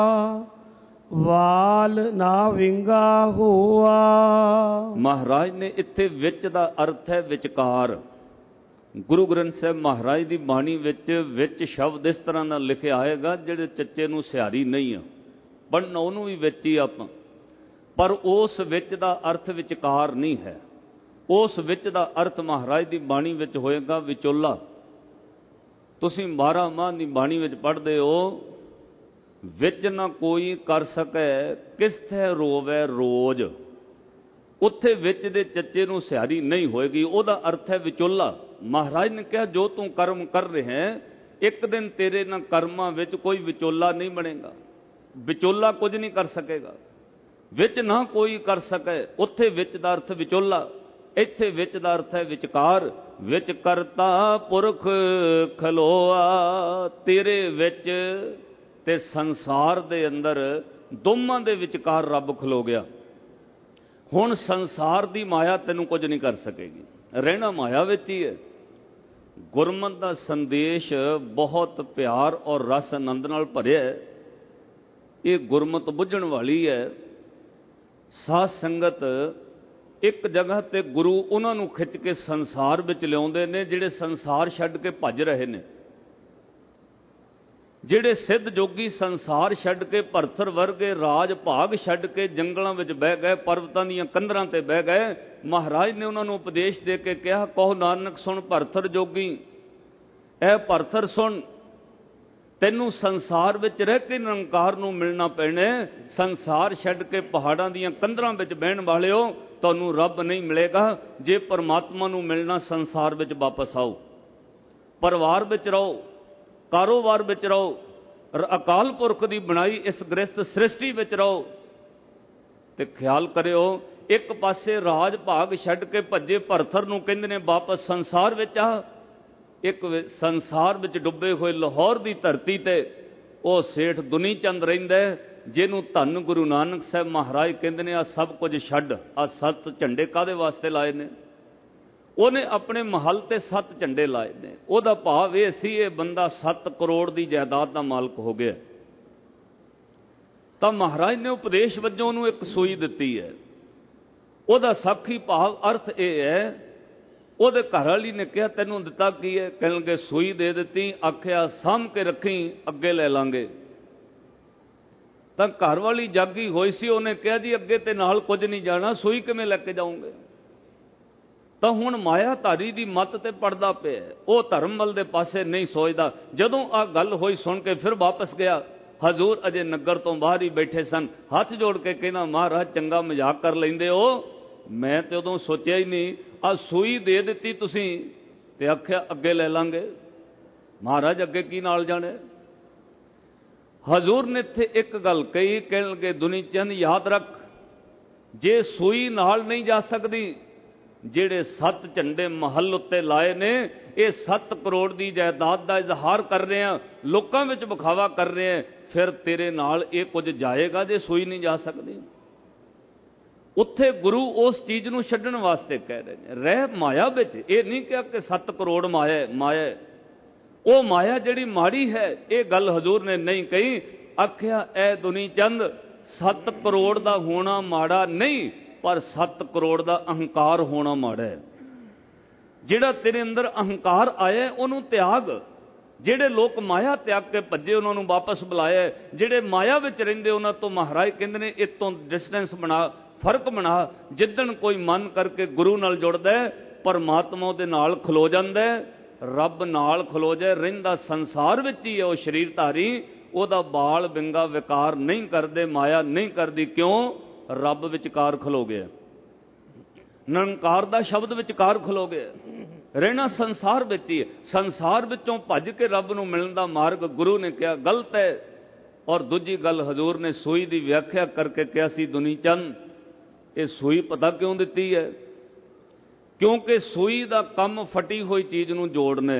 ਵਾਲ ਨਾ ਵਿੰਗਾ ਹੋਆ। ਮਹਾਰਾਜ ਨੇ ਇੱਥੇ ਵਿੱਚ ਦਾ ਅਰਥ ਹੈ ਵਿਚਕਾਰ। ਗੁਰੂ ਗ੍ਰੰਥ ਸਾਹਿਬ ਮਹਾਰਾਜ ਦੀ ਬਾਣੀ ਵਿੱਚ ਵਿੱਚ ਸ਼ਬਦ ਇਸ ਤਰ੍ਹਾਂ ਦਾ ਲਿਖਿਆ ਆਏਗਾ ਜਿਹੜੇ ਚੱਚੇ ਨੂੰ ਸਿਹਾਰੀ ਨਹੀਂ ਆ, ਪੜ੍ਹਨਾ ਉਹਨੂੰ ਵੀ ਵਿੱਚ ਹੀ ਆਪਾਂ, ਪਰ ਉਸ ਵਿੱਚ ਦਾ ਅਰਥ ਵਿਚਕਾਰ ਨਹੀਂ ਹੈ। ਉਸ ਵਿੱਚ ਦਾ ਅਰਥ ਮਹਾਰਾਜ ਦੀ ਬਾਣੀ ਵਿੱਚ ਹੋਏਗਾ ਵਿਚੋਲਾ। ਤੁਸੀਂ ਬਾਰਾਂ ਮਾਹ ਦੀ ਬਾਣੀ ਵਿੱਚ ਪੜ੍ਹਦੇ ਹੋ, ਵਿੱਚ ਨਾ ਕੋਈ ਕਰ ਸਕੈ ਕਿਸਥੈ ਰੋਵੈ ਰੋਜ਼, ਉੱਥੇ ਵਿੱਚ ਦੇ ਚੱਚੇ ਨੂੰ ਸਿਹਾਰੀ ਨਹੀਂ ਹੋਏਗੀ, ਉਹਦਾ ਅਰਥ ਹੈ ਵਿਚੋਲਾ। ਮਹਾਰਾਜ ਨੇ ਕਿਹਾ ਜੋ ਤੂੰ ਕਰਮ ਕਰ ਰਿਹਾ, ਇੱਕ ਦਿਨ ਤੇਰੇ ਨਾਲ ਕਰਮਾਂ ਵਿੱਚ ਕੋਈ ਵਿਚੋਲਾ ਨਹੀਂ ਬਣੇਗਾ, ਵਿਚੋਲਾ ਕੁਝ ਨਹੀਂ ਕਰ ਸਕੇਗਾ। ਵਿੱਚ ਨਾ ਕੋਈ ਕਰ ਸਕੇ, ਉੱਥੇ ਵਿੱਚ ਦਾ ਅਰਥ ਵਿਚੋਲਾ, ਇੱਥੇ ਵਿੱਚ ਦਾ ਅਰਥ ਹੈ ਵਿਚਕਾਰ। ਵਿੱਚ ਕਰਤਾ ਪੁਰਖ ਖਲੋਆ, ਤੇਰੇ ਵਿੱਚ ਤੇ ਸੰਸਾਰ ਦੇ ਅੰਦਰ ਦੋਵਾਂ ਦੇ ਵਿਚਕਾਰ ਰੱਬ ਖਲੋ ਗਿਆ। ਹੁਣ ਸੰਸਾਰ ਦੀ ਮਾਇਆ ਤੈਨੂੰ ਕੁਝ ਨਹੀਂ ਕਰ ਸਕੇਗੀ, ਰਹਿਣਾ ਮਾਇਆ ਵਿੱਚ ਹੀ ਹੈ। ਗੁਰਮਤਿ ਦਾ ਸੰਦੇਸ਼ ਬਹੁਤ ਪਿਆਰ ਔਰ ਰਸ ਆਨੰਦ ਨਾਲ ਭਰਿਆ ਹੈ। ਇਹ ਗੁਰਮਤਿ ਬੁੱਝਣ ਵਾਲੀ ਹੈ। ਸਾਧ ਸੰਗਤ ਇੱਕ ਜਗ੍ਹਾ ਤੇ ਗੁਰੂ ਉਹਨਾਂ ਨੂੰ ਖਿੱਚ ਕੇ ਸੰਸਾਰ ਵਿੱਚ ਲਿਆਉਂਦੇ ਨੇ ਜਿਹੜੇ ਸੰਸਾਰ ਛੱਡ ਕੇ ਭੱਜ ਰਹੇ ਨੇ। ਜਿਹੜੇ ਸਿੱਧ ਜੋਗੀ ਸੰਸਾਰ ਛੱਡ ਕੇ ਭਰਥਰ ਵਰਗੇ ਰਾਜ ਭਾਗ ਛੱਡ ਕੇ ਜੰਗਲਾਂ ਵਿੱਚ ਬਹਿ ਗਏ, ਪਰਬਤਾਂ ਦੀਆਂ ਕੰਧਰਾਂ ਤੇ ਬਹਿ ਗਏ, ਮਹਾਰਾਜ ਨੇ ਉਹਨਾਂ ਨੂੰ ਉਪਦੇਸ਼ ਦੇ ਕੇ ਕਿਹਾ, ਕਹੋ ਨਾਨਕ ਸੁਣ ਭਰਥਰ ਜੋਗੀ, ਇਹ ਭਰਥਰ ਸੁਣ, ਤੈਨੂੰ ਸੰਸਾਰ ਵਿੱਚ ਰਹਿ ਕੇ ਨਿਰੰਕਾਰ ਨੂੰ ਮਿਲਣਾ ਪੈਣਾ। ਸੰਸਾਰ ਛੱਡ ਕੇ ਪਹਾੜਾਂ ਦੀਆਂ ਕੰਧਰਾਂ ਵਿੱਚ ਬਹਿਣ ਵਾਲਿਓ, ਤੁਹਾਨੂੰ ਰੱਬ ਨਹੀਂ ਮਿਲੇਗਾ। ਜੇ ਪਰਮਾਤਮਾ ਨੂੰ ਮਿਲਣਾ, ਸੰਸਾਰ ਵਿੱਚ ਵਾਪਸ ਆਓ, ਪਰਿਵਾਰ ਵਿੱਚ ਰਹੋ, ਕਾਰੋਬਾਰ ਵਿੱਚ ਰਹੋ, ਅਕਾਲ ਪੁਰਖ ਦੀ ਬਣਾਈ ਇਸ ਗ੍ਰਸਥ ਸ੍ਰਿਸ਼ਟੀ ਵਿੱਚ ਰਹੋ। ਤੇ ਖਿਆਲ ਕਰਿਓ, ਇੱਕ ਪਾਸੇ ਰਾਜ ਭਾਗ ਛੱਡ ਕੇ ਭੱਜੇ ਭਰਥਰ ਨੂੰ ਕਹਿੰਦੇ ਨੇ ਵਾਪਸ ਸੰਸਾਰ ਵਿੱਚ ਆ, ਇੱਕ ਸੰਸਾਰ ਵਿੱਚ ਡੁੱਬੇ ਹੋਏ ਲਾਹੌਰ ਦੀ ਧਰਤੀ ਤੇ ਉਹ ਸੇਠ ਦੁਨੀ ਚੰਦ ਰਹਿੰਦਾ, ਜਿਹਨੂੰ ਧੰਨ ਗੁਰੂ ਨਾਨਕ ਸਾਹਿਬ ਮਹਾਰਾਜ ਕਹਿੰਦੇ ਨੇ ਆ ਸਭ ਕੁਝ ਛੱਡ, ਆ ਸੱਤ ਝੰਡੇ ਕਾਹਦੇ ਵਾਸਤੇ ਲਾਏ ਨੇ? ਉਹਨੇ ਆਪਣੇ ਮਹੱਲ ਤੇ ਸੱਤ ਝੰਡੇ ਲਾਏ ਨੇ। ਉਹਦਾ ਭਾਵ ਇਹ ਸੀ ਇਹ ਬੰਦਾ ਸੱਤ ਕਰੋੜ ਦੀ ਜਾਇਦਾਦ ਦਾ ਮਾਲਕ ਹੋ ਗਿਆ। ਤਾਂ ਮਹਾਰਾਜ ਨੇ ਉਪਦੇਸ਼ ਵਜੋਂ ਉਹਨੂੰ ਇੱਕ ਸੂਈ ਦਿੱਤੀ ਹੈ। ਉਹਦਾ ਸਾਖੀ ਭਾਵ ਅਰਥ ਇਹ ਹੈ, ਉਹਦੇ ਘਰ ਵਾਲੀ ਨੇ ਕਿਹਾ ਤੈਨੂੰ ਦਿੱਤਾ ਕੀ ਹੈ? ਕਹਿਣ ਲੱਗੇ ਸੂਈ ਦੇ ਦਿੱਤੀ, ਆਖਿਆ ਸਾਂਭ ਕੇ ਰੱਖੀ, ਅੱਗੇ ਲੈ ਲਾਂਗੇ। ਤਾਂ ਘਰ ਵਾਲੀ ਜਾਗੀ ਹੋਈ ਸੀ, ਉਹਨੇ ਕਿਹਾ ਜੀ ਅੱਗੇ ਤੇ ਨਾਲ ਕੁਝ ਨਹੀਂ ਜਾਣਾ, ਸੂਈ ਕਿਵੇਂ ਲੈ ਕੇ ਜਾਓਗੇ? ਤਾਂ ਹੁਣ ਮਾਇਆਧਾਰੀ ਦੀ ਮੱਤ ਤੇ ਪੜਦਾ ਪਿਆ, ਉਹ ਧਰਮ ਵੱਲ ਦੇ ਪਾਸੇ ਨਹੀਂ ਸੋਚਦਾ। ਜਦੋਂ ਆ ਗੱਲ ਹੋਈ ਸੁਣ ਕੇ ਫਿਰ ਵਾਪਸ ਗਿਆ। ਹਜ਼ੂਰ ਅਜੇ ਨਗਰ ਤੋਂ ਬਾਹਰ ਹੀ ਬੈਠੇ ਸਨ। ਹੱਥ ਜੋੜ ਕੇ ਕਹਿੰਦਾ, ਮਹਾਰਾਜ ਚੰਗਾ ਮਜ਼ਾਕ ਕਰ ਲੈਂਦੇ ਹੋ, ਮੈਂ ਤੇ ਉਦੋਂ ਸੋਚਿਆ ਹੀ ਨਹੀਂ, ਆ ਸੂਈ ਦੇ ਦਿੱਤੀ ਤੁਸੀਂ ਤੇ ਆਖਿਆ ਅੱਗੇ ਲੈ ਲਾਂਗੇ। ਮਹਾਰਾਜ ਅੱਗੇ ਕੀ ਨਾਲ ਜਾਣੇ। ਹਜ਼ੂਰ ਨੇ ਇੱਥੇ ਇੱਕ ਗੱਲ ਕਹੀ, ਕਹਿਣ ਲੱਗੇ ਦੁਨੀ ਚੰਦ ਯਾਦ ਰੱਖ, ਜੇ ਸੂਈ ਨਾਲ ਨਹੀਂ ਜਾ ਸਕਦੀ, ਜਿਹੜੇ ਸੱਤ ਝੰਡੇ ਮਹੱਲ ਉੱਤੇ ਲਾਏ ਨੇ, ਇਹ ਸੱਤ ਕਰੋੜ ਦੀ ਜਾਇਦਾਦ ਦਾ ਇਜ਼ਹਾਰ ਕਰ ਰਹੇ ਆ, ਲੋਕਾਂ ਵਿੱਚ ਵਿਖਾਵਾ ਕਰ ਰਹੇ ਆ, ਫਿਰ ਤੇਰੇ ਨਾਲ ਇਹ ਕੁਝ ਜਾਏਗਾ ਜੇ ਸੂਈ ਨਹੀਂ ਜਾ ਸਕਦੀ। ਉੱਥੇ ਗੁਰੂ ਉਸ ਚੀਜ਼ ਨੂੰ ਛੱਡਣ ਵਾਸਤੇ ਕਹਿ ਰਹੇ ਨੇ, ਰਹਿ ਮਾਇਆ ਵਿੱਚ। ਇਹ ਨਹੀਂ ਕਿਹਾ ਕਿ ਸੱਤ ਕਰੋੜ ਮਾਇਆ ਮਾਇਆ ਉਹ ਮਾਇਆ ਜਿਹੜੀ ਮਾੜੀ ਹੈ, ਇਹ ਗੱਲ ਹਜ਼ੂਰ ਨੇ ਨਹੀਂ ਕਹੀ। ਆਖਿਆ ਐ ਦੁਨੀ ਚੰਦ, ਸੱਤ ਕਰੋੜ ਦਾ ਹੋਣਾ ਮਾੜਾ ਨਹੀਂ, ਪਰ ਸੱਤ ਕਰੋੜ ਦਾ ਅਹੰਕਾਰ ਹੋਣਾ ਮਾੜਾ ਹੈ। ਜਿਹੜਾ ਤੇਰੇ ਅੰਦਰ ਅਹੰਕਾਰ ਆਇਆ ਉਹਨੂੰ ਤਿਆਗ। ਜਿਹੜੇ ਲੋਕ ਮਾਇਆ ਤਿਆਗ ਕੇ ਭੱਜੇ ਉਹਨਾਂ ਨੂੰ ਵਾਪਸ ਬੁਲਾਇਆ। ਜਿਹੜੇ ਮਾਇਆ ਵਿੱਚ ਰਹਿੰਦੇ ਉਹਨਾਂ ਤੋਂ ਮਹਾਰਾਜ ਕਹਿੰਦੇ ਨੇ ਇਤੋਂ ਡਿਸਟੈਂਸ ਬਣਾ, ਫਰਕ ਬਣਾ। ਜਿੱਦਣ ਕੋਈ ਮਨ ਕਰਕੇ ਗੁਰੂ ਨਾਲ ਜੁੜਦਾ, ਪਰਮਾਤਮਾ ਦੇ ਨਾਲ ਖਲੋ ਜਾਂਦਾ, ਰੱਬ ਨਾਲ ਖਲੋ ਜਾਏ। ਰਹਿੰਦਾ ਸੰਸਾਰ ਵਿੱਚ ਹੀ ਹੈ ਉਹ ਸਰੀਰ ਧਾਰੀ, ਉਹਦਾ ਬਾਲ ਬਿੰਗਾ ਵਿਕਾਰ ਨਹੀਂ ਕਰਦੇ, ਮਾਇਆ ਨਹੀਂ ਕਰਦੀ। ਕਿਉਂ? ਰੱਬ ਵਿਚਕਾਰ ਖਲੋ ਗਿਆ, ਨਿਰੰਕਾਰ ਦਾ ਸ਼ਬਦ ਵਿਚਕਾਰ ਖਲੋ ਗਿਆ। ਰਹਿਣਾ ਸੰਸਾਰ ਵਿੱਚ ਹੀ ਹੈ। ਸੰਸਾਰ ਵਿੱਚੋਂ ਭੱਜ ਕੇ ਰੱਬ ਨੂੰ ਮਿਲਣ ਦਾ ਮਾਰਗ ਗੁਰੂ ਨੇ ਕਿਹਾ ਗਲਤ ਹੈ। ਔਰ ਦੂਜੀ ਗੱਲ ਹਜ਼ੂਰ ਨੇ ਸੂਈ ਦੀ ਵਿਆਖਿਆ ਕਰਕੇ ਕਿਹਾ ਸੀ, ਦੁਨੀ ਚੰਦ ਇਹ ਸੂਈ ਪਤਾ ਕਿਉਂ ਦਿੱਤੀ ਹੈ? ਕਿਉਂਕਿ ਸੂਈ ਦਾ ਕੰਮ ਫਟੀ ਹੋਈ ਚੀਜ਼ ਨੂੰ ਜੋੜਨਾ।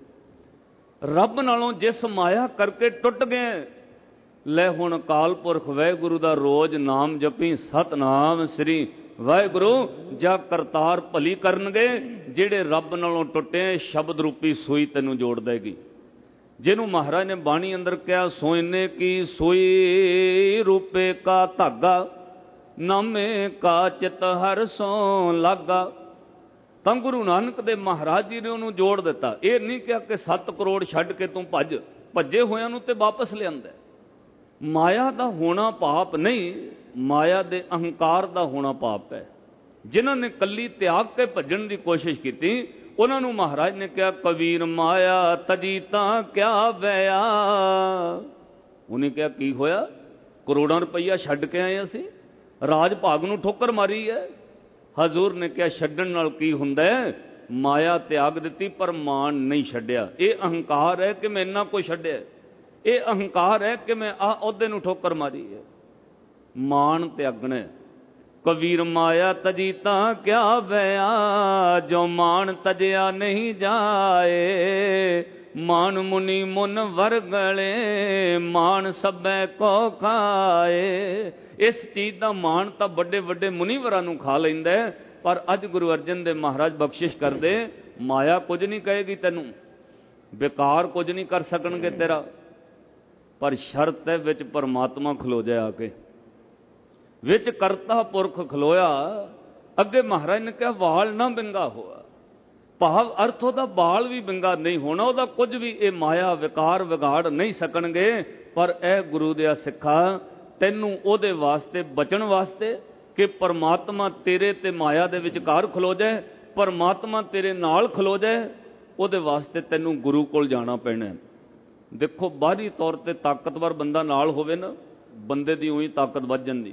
ਰੱਬ ਨਾਲੋਂ ਜਿਸ ਮਾਇਆ ਕਰਕੇ ਟੁੱਟ ਗਏ, ਲੈ ਹੁਣ ਅਕਾਲ ਪੁਰਖ ਵਾਹਿਗੁਰੂ ਦਾ ਰੋਜ਼ ਨਾਮ ਜਪੀ, ਸਤਨਾਮ ਸ੍ਰੀ ਵਾਹਿਗੁਰੂ, ਜਾਂ ਕਰਤਾਰ ਭਲੀ ਕਰਨਗੇ। ਜਿਹੜੇ ਰੱਬ ਨਾਲੋਂ ਟੁੱਟੇ, ਸ਼ਬਦ ਰੂਪੀ ਸੂਈ ਤੈਨੂੰ ਜੋੜ ਦੇਗੀ। ਜਿਹਨੂੰ ਮਹਾਰਾਜ ਨੇ ਬਾਣੀ ਅੰਦਰ ਕਿਹਾ, ਸੋਇਨੇ ਕੀ ਸੂਈ ਰੂਪੇ ਕਾ ਧਾਗਾ, ਨਾਮੇ ਕਾ ਚਿਤ ਹਰ ਸੋ ਲਾਗਾ। ਤਾਂ ਗੁਰੂ ਨਾਨਕ ਦੇ ਮਹਾਰਾਜ ਜੀ ਨੇ ਉਹਨੂੰ ਜੋੜ ਦਿੱਤਾ। ਇਹ ਨਹੀਂ ਕਿਹਾ ਕਿ ਸੱਤ ਕਰੋੜ ਛੱਡ ਕੇ ਤੂੰ ਭੱਜ, ਭੱਜੇ ਹੋਇਆਂ ਨੂੰ ਤੇ ਵਾਪਸ ਲਿਆਂਦਾ। ਮਾਇਆ ਦਾ ਹੋਣਾ ਪਾਪ ਨਹੀਂ, ਮਾਇਆ ਦੇ ਅਹੰਕਾਰ ਦਾ ਹੋਣਾ ਪਾਪ ਹੈ। ਜਿਨ੍ਹਾਂ ਨੇ ਕੱਲੀ ਤਿਆਗ ਕੇ ਭੱਜਣ ਦੀ ਕੋਸ਼ਿਸ਼ ਕੀਤੀ, ਉਹਨਾਂ ਨੂੰ ਮਹਾਰਾਜ ਨੇ ਕਿਹਾ, ਕਬੀਰ ਮਾਇਆ ਤਜੀ ਤਾਂ ਕਿਆ ਵਇਆ। ਉਹਨੇ ਕਿਹਾ ਕੀ ਹੋਇਆ? ਕਰੋੜਾਂ ਰੁਪਈਆ ਛੱਡ ਕੇ ਆਏ ਅਸੀਂ, ਰਾਜ ਭਾਗ ਨੂੰ ਠੋਕਰ ਮਾਰੀ ਹੈ। ਹਜ਼ੂਰ ਨੇ ਕਿਹਾ ਛੱਡਣ ਨਾਲ ਕੀ ਹੁੰਦਾ? ਮਾਇਆ ਤਿਆਗ ਦਿੱਤੀ ਪਰ ਮਾਣ ਨਹੀਂ ਛੱਡਿਆ। ਇਹ ਅਹੰਕਾਰ ਹੈ ਕਿ ਮੈਂ ਇੰਨਾ ਕੁਝ ਛੱਡਿਆ, ਇਹ ਅਹੰਕਾਰ ਹੈ ਕਿ ਮੈਂ ਆਹ ਅਹੁਦੇ ਨੂੰ ਠੋਕਰ ਮਾਰੀ ਹੈ। ਮਾਣ ਤਿਆਗਣਾ। ਕਬੀਰ ਮਾਇਆ ਤਜੀ ਤਾਂ ਕਿਆ ਵਇਆ, ਜੋ ਮਾਣ ਤਜਿਆ ਨਹੀਂ ਜਾਏ। ਮਾਣ ਮੁਨੀ ਮੁਨ ਵਰਗਲੇ, ਮਾਣ ਸਭੈ ਕੋ ਖਾਏ। ਇਸ ਚੀਜ਼ ਦਾ ਮਾਣ ਤਾਂ ਵੱਡੇ ਵੱਡੇ ਮੁਨੀਵਰਾਂ ਨੂੰ ਖਾ ਲੈਂਦਾ, ਪਰ ਅੱਜ ਗੁਰੂ ਅਰਜਨ ਦੇਵ ਮਹਾਰਾਜ ਬਖਸ਼ਿਸ਼ ਕਰਦੇ, ਮਾਇਆ ਕੁਝ ਨਹੀਂ ਕਹੇਗੀ ਤੈਨੂੰ, ਬੇਕਾਰ ਕੁਝ ਨਹੀਂ ਕਰ ਸਕਣਗੇ ਤੇਰਾ, ਪਰ ਸ਼ਰਤ ਹੈ ਵਿੱਚ ਪਰਮਾਤਮਾ ਖਲੋ ਜਾਏ ਆ ਕੇ, ਵਿੱਚ ਕਰਤਾ ਪੁਰਖ ਖਲੋਇਆ। ਅੱਗੇ ਮਹਾਰਾਜ ਨੇ ਕਿਹਾ ਵਾਲ ਨਾ ਬਿੰਗਾ ਹੋਆ, ਭਾਵ ਅਰਥ ਉਹਦਾ ਬਾਲ ਵੀ ਬਿੰਗਾ ਨਹੀਂ ਹੋਣਾ, ਉਹਦਾ ਕੁਝ ਵੀ ਇਹ ਮਾਇਆ ਵਿਕਾਰ ਵਿਗਾੜ ਨਹੀਂ ਸਕਣਗੇ। ਪਰ ਇਹ ਗੁਰੂ ਦਿਆ ਸਿੱਖਾ, ਤੈਨੂੰ ਉਹਦੇ ਵਾਸਤੇ ਬਚਣ ਵਾਸਤੇ ਕਿ ਪਰਮਾਤਮਾ ਤੇਰੇ ਤੇ ਮਾਇਆ ਦੇ ਵਿਚਕਾਰ ਖਲੋ ਜਾਏ, ਪਰਮਾਤਮਾ ਤੇਰੇ ਨਾਲ ਖਲੋ ਜਾਏ, ਉਹਦੇ ਵਾਸਤੇ ਤੈਨੂੰ ਗੁਰੂ ਕੋਲ ਜਾਣਾ ਪੈਣਾ। ਦੇਖੋ ਬਾਹਰੀ ਤੌਰ ਤੇ ਤਾਕਤਵਰ ਬੰਦਾ ਨਾਲ ਹੋਵੇ ਨਾ, ਬੰਦੇ ਦੀ ਉਹੀ ਤਾਕਤ ਵੱਧ ਜਾਂਦੀ।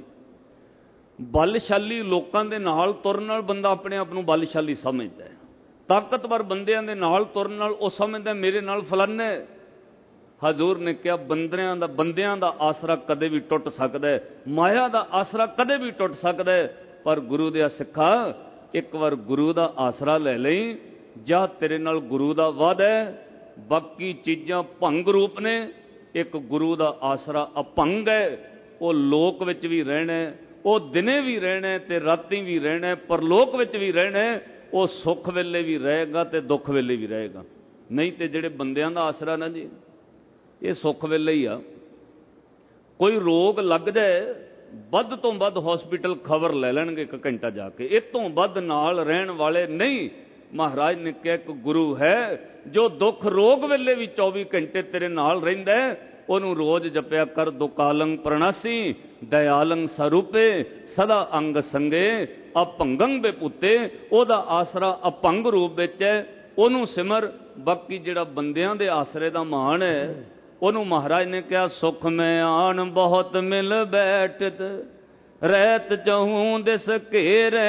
ਬਲਸ਼ਾਲੀ ਲੋਕਾਂ ਦੇ ਨਾਲ ਤੁਰਨ ਨਾਲ ਬੰਦਾ ਆਪਣੇ ਆਪ ਨੂੰ ਬਲਸ਼ਾਲੀ ਸਮਝਦਾ ਹੈ। ਤਾਕਤਵਰ ਬੰਦਿਆਂ ਦੇ ਨਾਲ ਤੁਰਨ ਨਾਲ ਉਹ ਸਮਝਦਾ ਮੇਰੇ ਨਾਲ ਫਲਾਨਾ ਹੈ। ਹਜ਼ੂਰ ਨੇ ਕਿਹਾ ਬੰਦਿਆਂ ਦਾ ਬੰਦਿਆਂ ਦਾ ਆਸਰਾ ਕਦੇ ਵੀ ਟੁੱਟ ਸਕਦਾ ਹੈ, ਮਾਇਆ ਦਾ ਆਸਰਾ ਕਦੇ ਵੀ ਟੁੱਟ ਸਕਦਾ ਹੈ। ਪਰ ਗੁਰੂ ਦੇ ਸਿੱਖਾ, ਇੱਕ ਵਾਰ ਗੁਰੂ ਦਾ ਆਸਰਾ ਲੈ ਲਈ, ਜਾਂ ਤੇਰੇ ਨਾਲ ਗੁਰੂ ਦਾ ਵਾਅਦਾ ਹੈ, ਬਾਕੀ ਚੀਜ਼ਾਂ ਭੰਗ ਰੂਪ ਨੇ। ਇੱਕ ਗੁਰੂ ਦਾ ਆਸਰਾ ਅਭੰਗ ਹੈ, ਉਹ ਲੋਕ ਵਿੱਚ ਵੀ ਰਹਿਣਾ, ਉਹ ਦਿਨੇ ਵੀ ਰਹਿਣਾ ਤੇ ਰਾਤੀ ਵੀ ਰਹਿਣਾ, ਪਰਲੋਕ ਵਿੱਚ ਵੀ ਰਹਿਣਾ। ਉਹ ਸੁੱਖ ਵੇਲੇ ਵੀ ਰਹੇਗਾ ਤੇ ਦੁੱਖ ਵੇਲੇ ਵੀ ਰਹੇਗਾ। ਨਹੀਂ ਤੇ ਜਿਹੜੇ ਬੰਦਿਆਂ ਦਾ ਆਸਰਾ ਨਾ ਜੀ, ਇਹ ਸੁੱਖ ਵੇਲੇ ਹੀ ਆ। ਕੋਈ ਰੋਗ ਲੱਗ ਜਾਏ, ਵੱਧ ਤੋਂ ਵੱਧ ਹਸਪੀਟਲ ਖਬਰ ਲੈ ਲੈਣਗੇ ਇੱਕ ਘੰਟਾ ਜਾ ਕੇ, ਇਹ ਤੋਂ ਵੱਧ ਨਾਲ ਰਹਿਣ ਵਾਲੇ ਨਹੀਂ। ਮਹਾਰਾਜ ਨੇ ਕਿਹਾ ਇੱਕ ਗੁਰੂ ਹੈ ਜੋ ਦੁੱਖ ਰੋਗ ਵੇਲੇ ਵੀ ਚੌਵੀ ਘੰਟੇ ਤੇਰੇ ਨਾਲ ਰਹਿੰਦਾ ਹੈ, ਉਹਨੂੰ ਰੋਜ਼ ਜਪਿਆ ਕਰ। ਦੁਕਾਲੰ ਪ੍ਰਣਾਸੀ ਦਇਆਲੰ ਸਰੂਪੇ ਸਦਾ ਅੰਗ ਸੰਗੇ ਅਭੰਗੰ ਬੇਪੁੱਤੇ। ਉਹਦਾ ਆਸਰਾ ਅਭੰਗ ਰੂਪ ਵਿੱਚ ਹੈ, ਉਹਨੂੰ ਸਿਮਰ। ਬਾਕੀ ਜਿਹੜਾ ਬੰਦਿਆਂ ਦੇ ਆਸਰੇ ਦਾ ਮਾਣ ਹੈ, ਉਹਨੂੰ ਮਹਾਰਾਜ ਨੇ ਕਿਹਾ ਸੁਖ ਮੈਂ ਆਣ ਬਹੁਤ ਮਿਲ ਬੈਠਤ ਰਹਿਤ ਚਹੂੰ ਦਿਸ ਘੇਰੈ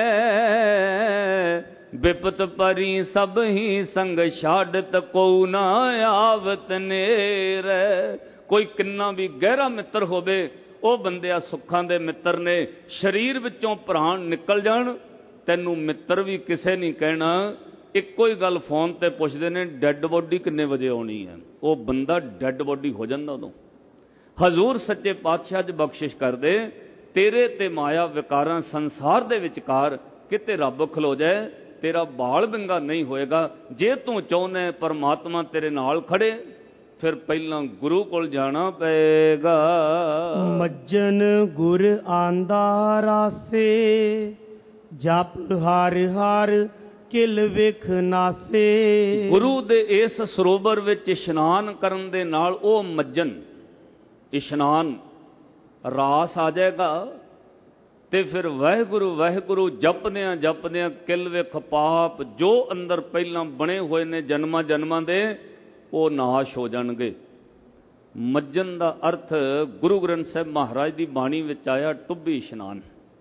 ਬਿਪਤ ਪਰੀ ਸਭ ਹੀ ਸੰਗ ਛਾੜਤ ਕੋ ਨਾ ਆਵਤ ਨੇਰੈ। ਕੋਈ ਕਿੰਨਾ ਵੀ ਗਹਿਰਾ ਮਿੱਤਰ ਹੋਵੇ, ਉਹ ਬੰਦਿਆ ਸੁੱਖਾਂ ਦੇ ਮਿੱਤਰ ਨੇ। ਸਰੀਰ ਵਿੱਚੋਂ ਪ੍ਰਾਣ ਨਿਕਲ ਜਾਣ, ਤੈਨੂੰ ਮਿੱਤਰ ਵੀ ਕਿਸੇ ਨਹੀਂ ਕਹਿਣਾ। ਇੱਕੋ ਹੀ ਗੱਲ ਫੋਨ ਤੇ ਪੁੱਛਦੇ ਨੇ, ਡੈੱਡ ਬੋਡੀ ਕਿੰਨੇ ਵਜੇ ਆਉਣੀ ਹੈ? ਉਹ ਬੰਦਾ ਡੈੱਡ ਬੋਡੀ ਹੋ ਜਾਂਦਾ ਉਦੋਂ। ਹਜ਼ੂਰ ਸੱਚੇ ਪਾਤਸ਼ਾਹ ਜੀ ਬਖਸ਼ਿਸ਼ ਕਰਦੇ, ਤੇਰੇ ਤੇ ਮਾਇਆ ਵਿਕਾਰਾਂ ਸੰਸਾਰ ਦੇ ਵਿਚਕਾਰ ਕਿਤੇ ਰੱਬ ਖਲੋ ਜਾਏ, ਤੇਰਾ ਬਾਲ ਬਿੰਗਾ ਨਹੀਂ ਹੋਏਗਾ। ਜੇ ਤੂੰ ਚਾਹੁੰਦਾ ਪਰਮਾਤਮਾ ਤੇਰੇ ਨਾਲ ਖੜੇ, ਫਿਰ ਪਹਿਲਾਂ ਗੁਰੂ ਕੋਲ ਜਾਣਾ ਪਏਗਾ। ਮੱਜਨ ਗੁਰ ਆਂਦਾ ਰਾਸੇ ਜਪ ਹਰ ਹਰ ਕਿਲ ਵਿਖ ਨਾਸੇ। ਗੁਰੂ ਦੇ ਇਸ ਸਰੋਵਰ ਵਿੱਚ ਇਸ਼ਨਾਨ ਕਰਨ ਦੇ ਨਾਲ ਉਹ ਮੱਜਨ ਇਸ਼ਨਾਨ ਰਾਸ ਆ ਜਾਏਗਾ, ਤੇ ਫਿਰ ਵਾਹਿਗੁਰੂ ਵਾਹਿਗੁਰੂ ਜਪਦਿਆਂ ਜਪਦਿਆਂ ਕਿਲ ਵਿਖ ਪਾਪ ਜੋ ਅੰਦਰ ਪਹਿਲਾਂ ਬਣੇ ਹੋਏ ਨੇ ਜਨਮਾਂ ਜਨਮਾਂ ਦੇ, ਉਹ ਨਾਸ਼ ਹੋ ਜਾਣਗੇ। ਮੱਜਨ ਦਾ ਅਰਥ ਗੁਰੂ ਗ੍ਰੰਥ ਸਾਹਿਬ ਮਹਾਰਾਜ ਦੀ ਬਾਣੀ ਵਿੱਚ ਆਇਆ ਟੁੱਬੀ ਇਸ਼ਨਾਨ,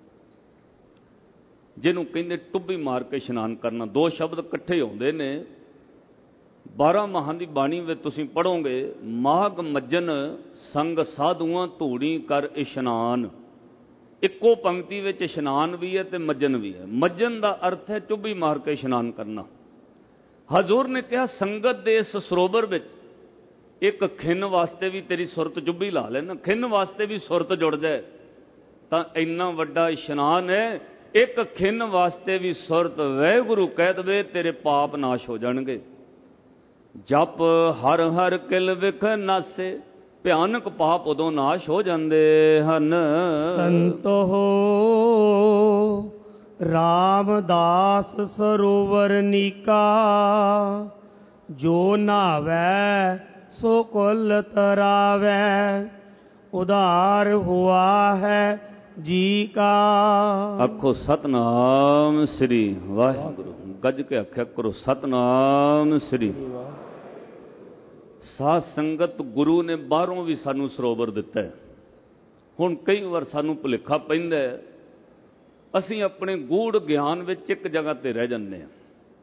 ਜਿਹਨੂੰ ਕਹਿੰਦੇ ਟੁੱਬੀ ਮਾਰ ਕੇ ਇਸ਼ਨਾਨ ਕਰਨਾ। ਦੋ ਸ਼ਬਦ ਇਕੱਠੇ ਆਉਂਦੇ ਨੇ। ਬਾਰਾਂ ਮਾਹਾਂ ਦੀ ਬਾਣੀ ਵਿੱਚ ਤੁਸੀਂ ਪੜ੍ਹੋਗੇ, ਮਾਘ ਮੱਜਨ ਸੰਗ ਸਾਧੂਆਂ ਧੂੜੀ ਕਰ ਇਸ਼ਨਾਨ। ਇੱਕੋ ਪੰਕਤੀ ਵਿੱਚ ਇਸ਼ਨਾਨ ਵੀ ਹੈ ਤੇ ਮੱਜਨ ਵੀ ਹੈ। ਮੱਜਨ ਦਾ ਅਰਥ ਹੈ ਟੁੱਬੀ ਮਾਰ ਕੇ ਇਸ਼ਨਾਨ ਕਰਨਾ। ਹਜ਼ੂਰ ਨੇ ਕਿਹਾ ਸੰਗਤ ਦੇ ਇਸ ਸਰੋਵਰ ਵਿੱਚ ਇੱਕ ਖਿੰਨ ਵਾਸਤੇ ਵੀ ਤੇਰੀ ਸੁਰਤ ਚੁੱਭੀ ਲਾ ਲੈਣਾ, ਖਿੰਨ ਵਾਸਤੇ ਵੀ ਸੁਰਤ ਜੁੜ ਜਾਏ ਤਾਂ ਇੰਨਾ ਵੱਡਾ ਇਸ਼ਨਾਨ ਹੈ। ਇੱਕ ਖਿੰਨ ਵਾਸਤੇ ਵੀ ਸੁਰਤ ਵਾਹਿਗੁਰੂ ਕਹਿ ਦਵੇ, ਤੇਰੇ ਪਾਪ ਨਾਸ਼ ਹੋ ਜਾਣਗੇ। ਜਪ ਹਰ ਹਰ ਕਿਲ ਵਿਖ ਨਾਸੇ, ਭਿਆਨਕ ਪਾਪ ਉਦੋਂ ਨਾਸ਼ ਹੋ ਜਾਂਦੇ ਹਨ। ਸੰਤੋ ਰਾਮਦਾਸ ਸਰੋਵਰ ਨੀਕਾ ਜੋ ਨਾਵੈ ਸੋ ਕੁਲ ਤਰਾਵੈ ਉਧਾਰ ਹੁਆ ਹੈ ਜੀ ਕਾ। ਆਖੋ ਸਤਨਾਮ ਸ੍ਰੀ ਵਾਹਿਗੁਰੂ। ਗੱਜ ਕੇ ਆਖਿਆ ਕਰੋ ਸਤਨਾਮ ਸ੍ਰੀ। ਸਾਧ ਸੰਗਤ ਗੁਰੂ ਨੇ ਬਾਹਰੋਂ ਵੀ ਸਾਨੂੰ ਸਰੋਵਰ ਦਿੱਤਾ ਹੈ। ਹੁਣ ਕਈ ਵਾਰ ਸਾਨੂੰ ਭੁਲੇਖਾ ਪੈਂਦਾ, ਅਸੀਂ ਆਪਣੇ ਗੂੜ ਗਿਆਨ ਵਿੱਚ ਇੱਕ ਜਗ੍ਹਾ ਤੇ ਰਹਿ ਜਾਂਦੇ ਹਾਂ।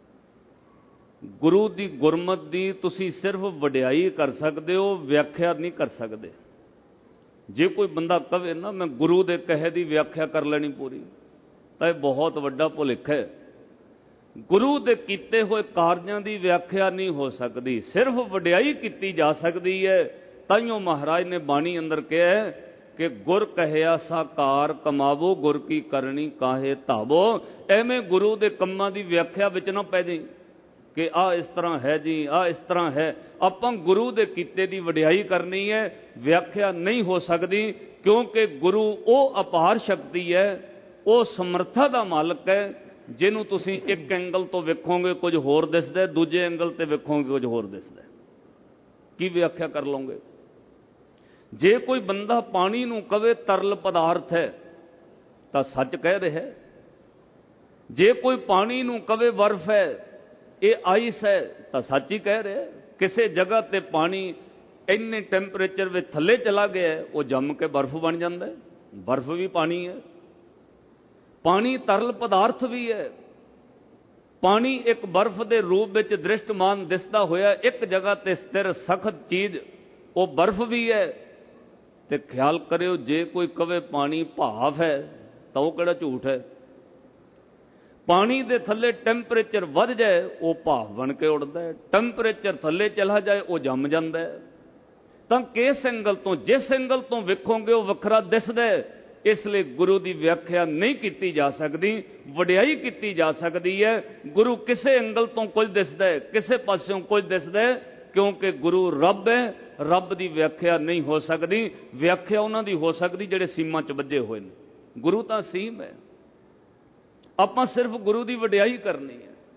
ਗੁਰੂ ਦੀ ਗੁਰਮਤ ਦੀ ਤੁਸੀਂ ਸਿਰਫ ਵਡਿਆਈ ਕਰ ਸਕਦੇ ਹੋ, ਵਿਆਖਿਆ ਨਹੀਂ ਕਰ ਸਕਦੇ। ਜੇ ਕੋਈ ਬੰਦਾ ਕਵੇ ਨਾ ਮੈਂ ਗੁਰੂ ਦੇ ਕਹੇ ਦੀ ਵਿਆਖਿਆ ਕਰ ਲੈਣੀ ਪੂਰੀ, ਤਾਂ ਇਹ ਬਹੁਤ ਵੱਡਾ ਭੁਲੇਖਾ ਹੈ। ਗੁਰੂ ਦੇ ਕੀਤੇ ਹੋਏ ਕਾਰਜਾਂ ਦੀ ਵਿਆਖਿਆ ਨਹੀਂ ਹੋ ਸਕਦੀ, ਸਿਰਫ ਵਡਿਆਈ ਕੀਤੀ ਜਾ ਸਕਦੀ ਹੈ। ਤਾਈਓ ਮਹਾਰਾਜ ਨੇ ਬਾਣੀ ਅੰਦਰ ਕਿਹਾ ਕਿ ਗੁਰ ਕਹਿਆ ਸਾਕਾਰ ਕਮਾਵੋ ਗੁਰ ਕੀ ਕਰਨੀ ਕਾਹੇ ਧਾਵੋ। ਐਵੇਂ ਗੁਰੂ ਦੇ ਕੰਮਾਂ ਦੀ ਵਿਆਖਿਆ ਵਿੱਚ ਨਾ ਪੈ ਜਾਈ ਕਿ ਆਹ ਇਸ ਤਰ੍ਹਾਂ ਹੈ ਜੀ, ਆਹ ਇਸ ਤਰ੍ਹਾਂ ਹੈ। ਆਪਾਂ ਗੁਰੂ ਦੇ ਕੀਤੇ ਦੀ ਵਡਿਆਈ ਕਰਨੀ ਹੈ, ਵਿਆਖਿਆ ਨਹੀਂ ਹੋ ਸਕਦੀ, ਕਿਉਂਕਿ ਗੁਰੂ ਉਹ ਅਪਾਰ ਸ਼ਕਤੀ ਹੈ, ਉਹ ਸਮਰੱਥਾ ਦਾ ਮਾਲਕ ਹੈ, ਜਿਹਨੂੰ ਤੁਸੀਂ ਇੱਕ ਐਂਗਲ ਤੋਂ ਵੇਖੋਗੇ ਕੁਝ ਹੋਰ ਦਿਸਦਾ, ਦੂਜੇ ਐਂਗਲ ਤੇ ਵੇਖੋਗੇ ਕੁਝ ਹੋਰ ਦਿਸਦਾ। ਕੀ ਵਿਆਖਿਆ ਕਰ ਲਓਗੇ? ਜੇ ਕੋਈ ਬੰਦਾ ਪਾਣੀ ਨੂੰ ਕਵੇ ਤਰਲ ਪਦਾਰਥ ਹੈ ਤਾਂ ਸੱਚ ਕਹਿ ਰਿਹਾ। ਜੇ ਕੋਈ ਪਾਣੀ ਨੂੰ ਕਵੇ ਬਰਫ਼ ਹੈ, ਇਹ ਆਈਸ ਹੈ, ਤਾਂ ਸੱਚ ਹੀ ਕਹਿ ਰਿਹਾ। ਕਿਸੇ ਜਗ੍ਹਾ ਤੇ ਪਾਣੀ ਇੰਨੇ ਟੈਂਪਰੇਚਰ ਵਿੱਚ ਥੱਲੇ ਚਲਾ ਗਿਆ, ਉਹ ਜੰਮ ਕੇ ਬਰਫ਼ ਬਣ ਜਾਂਦਾ ਹੈ। ਬਰਫ਼ ਵੀ ਪਾਣੀ ਹੈ, ਪਾਣੀ ਤਰਲ ਪਦਾਰਥ ਵੀ ਹੈ। ਪਾਣੀ ਇੱਕ ਬਰਫ਼ ਦੇ ਰੂਪ ਵਿੱਚ ਦ੍ਰਿਸ਼ਟਮਾਨ ਦਿਸਦਾ ਹੋਇਆ ਇੱਕ ਜਗ੍ਹਾ ਤੇ ਸਥਿਰ ਸਖਤ ਚੀਜ਼, ਉਹ ਬਰਫ਼ ਵੀ ਹੈ। ਤੇ ਖਿਆਲ ਕਰਿਓ, ਜੇ ਕੋਈ ਕਵੇ ਪਾਣੀ ਭਾਫ ਹੈ ਤਾਂ ਉਹ ਕਿਹੜਾ ਝੂਠ ਹੈ। ਪਾਣੀ ਦੇ ਥੱਲੇ ਟੈਂਪਰੇਚਰ ਵੱਧ ਜਾਏ, ਉਹ ਭਾਫ ਬਣ ਕੇ ਉੱਡਦਾ ਹੈ। ਟੈਂਪਰੇਚਰ ਥੱਲੇ ਚਲਾ ਜਾਏ, ਉਹ ਜੰਮ ਜਾਂਦਾ ਹੈ। ਤਾਂ ਕਿਸ ਐਂਗਲ ਤੋਂ, ਜਿਸ ਐਂਗਲ ਤੋਂ ਵੇਖੋਗੇ ਉਹ ਵੱਖਰਾ ਦਿਸਦਾ ਹੈ। ਇਸ ਲਈ ਗੁਰੂ ਦੀ ਵਿਆਖਿਆ ਨਹੀਂ ਕੀਤੀ ਜਾ ਸਕਦੀ, ਵਡਿਆਈ ਕੀਤੀ ਜਾ ਸਕਦੀ ਹੈ। ਗੁਰੂ ਕਿਸੇ ਐਂਗਲ ਤੋਂ ਕੁਝ ਦਿਸਦਾ ਹੈ, ਕਿਸੇ ਪਾਸਿਓਂ ਕੁਝ ਦਿਸਦਾ ਹੈ, ਕਿਉਂਕਿ ਗੁਰੂ ਰੱਬ ਹੈ। ਰੱਬ ਦੀ ਵਿਆਖਿਆ ਨਹੀਂ ਹੋ ਸਕਦੀ। ਵਿਆਖਿਆ ਉਹਨਾਂ ਦੀ ਹੋ ਸਕਦੀ ਜਿਹੜੇ ਸੀਮਾ 'ਚ ਵੱਜੇ ਹੋਏ ਨੇ। ਗੁਰੂ ਤਾਂ ਸੀਮ ਹੈ। ਆਪਾਂ ਸਿਰਫ ਗੁਰੂ ਦੀ ਵਡਿਆਈ ਕਰਨੀ ਹੈ।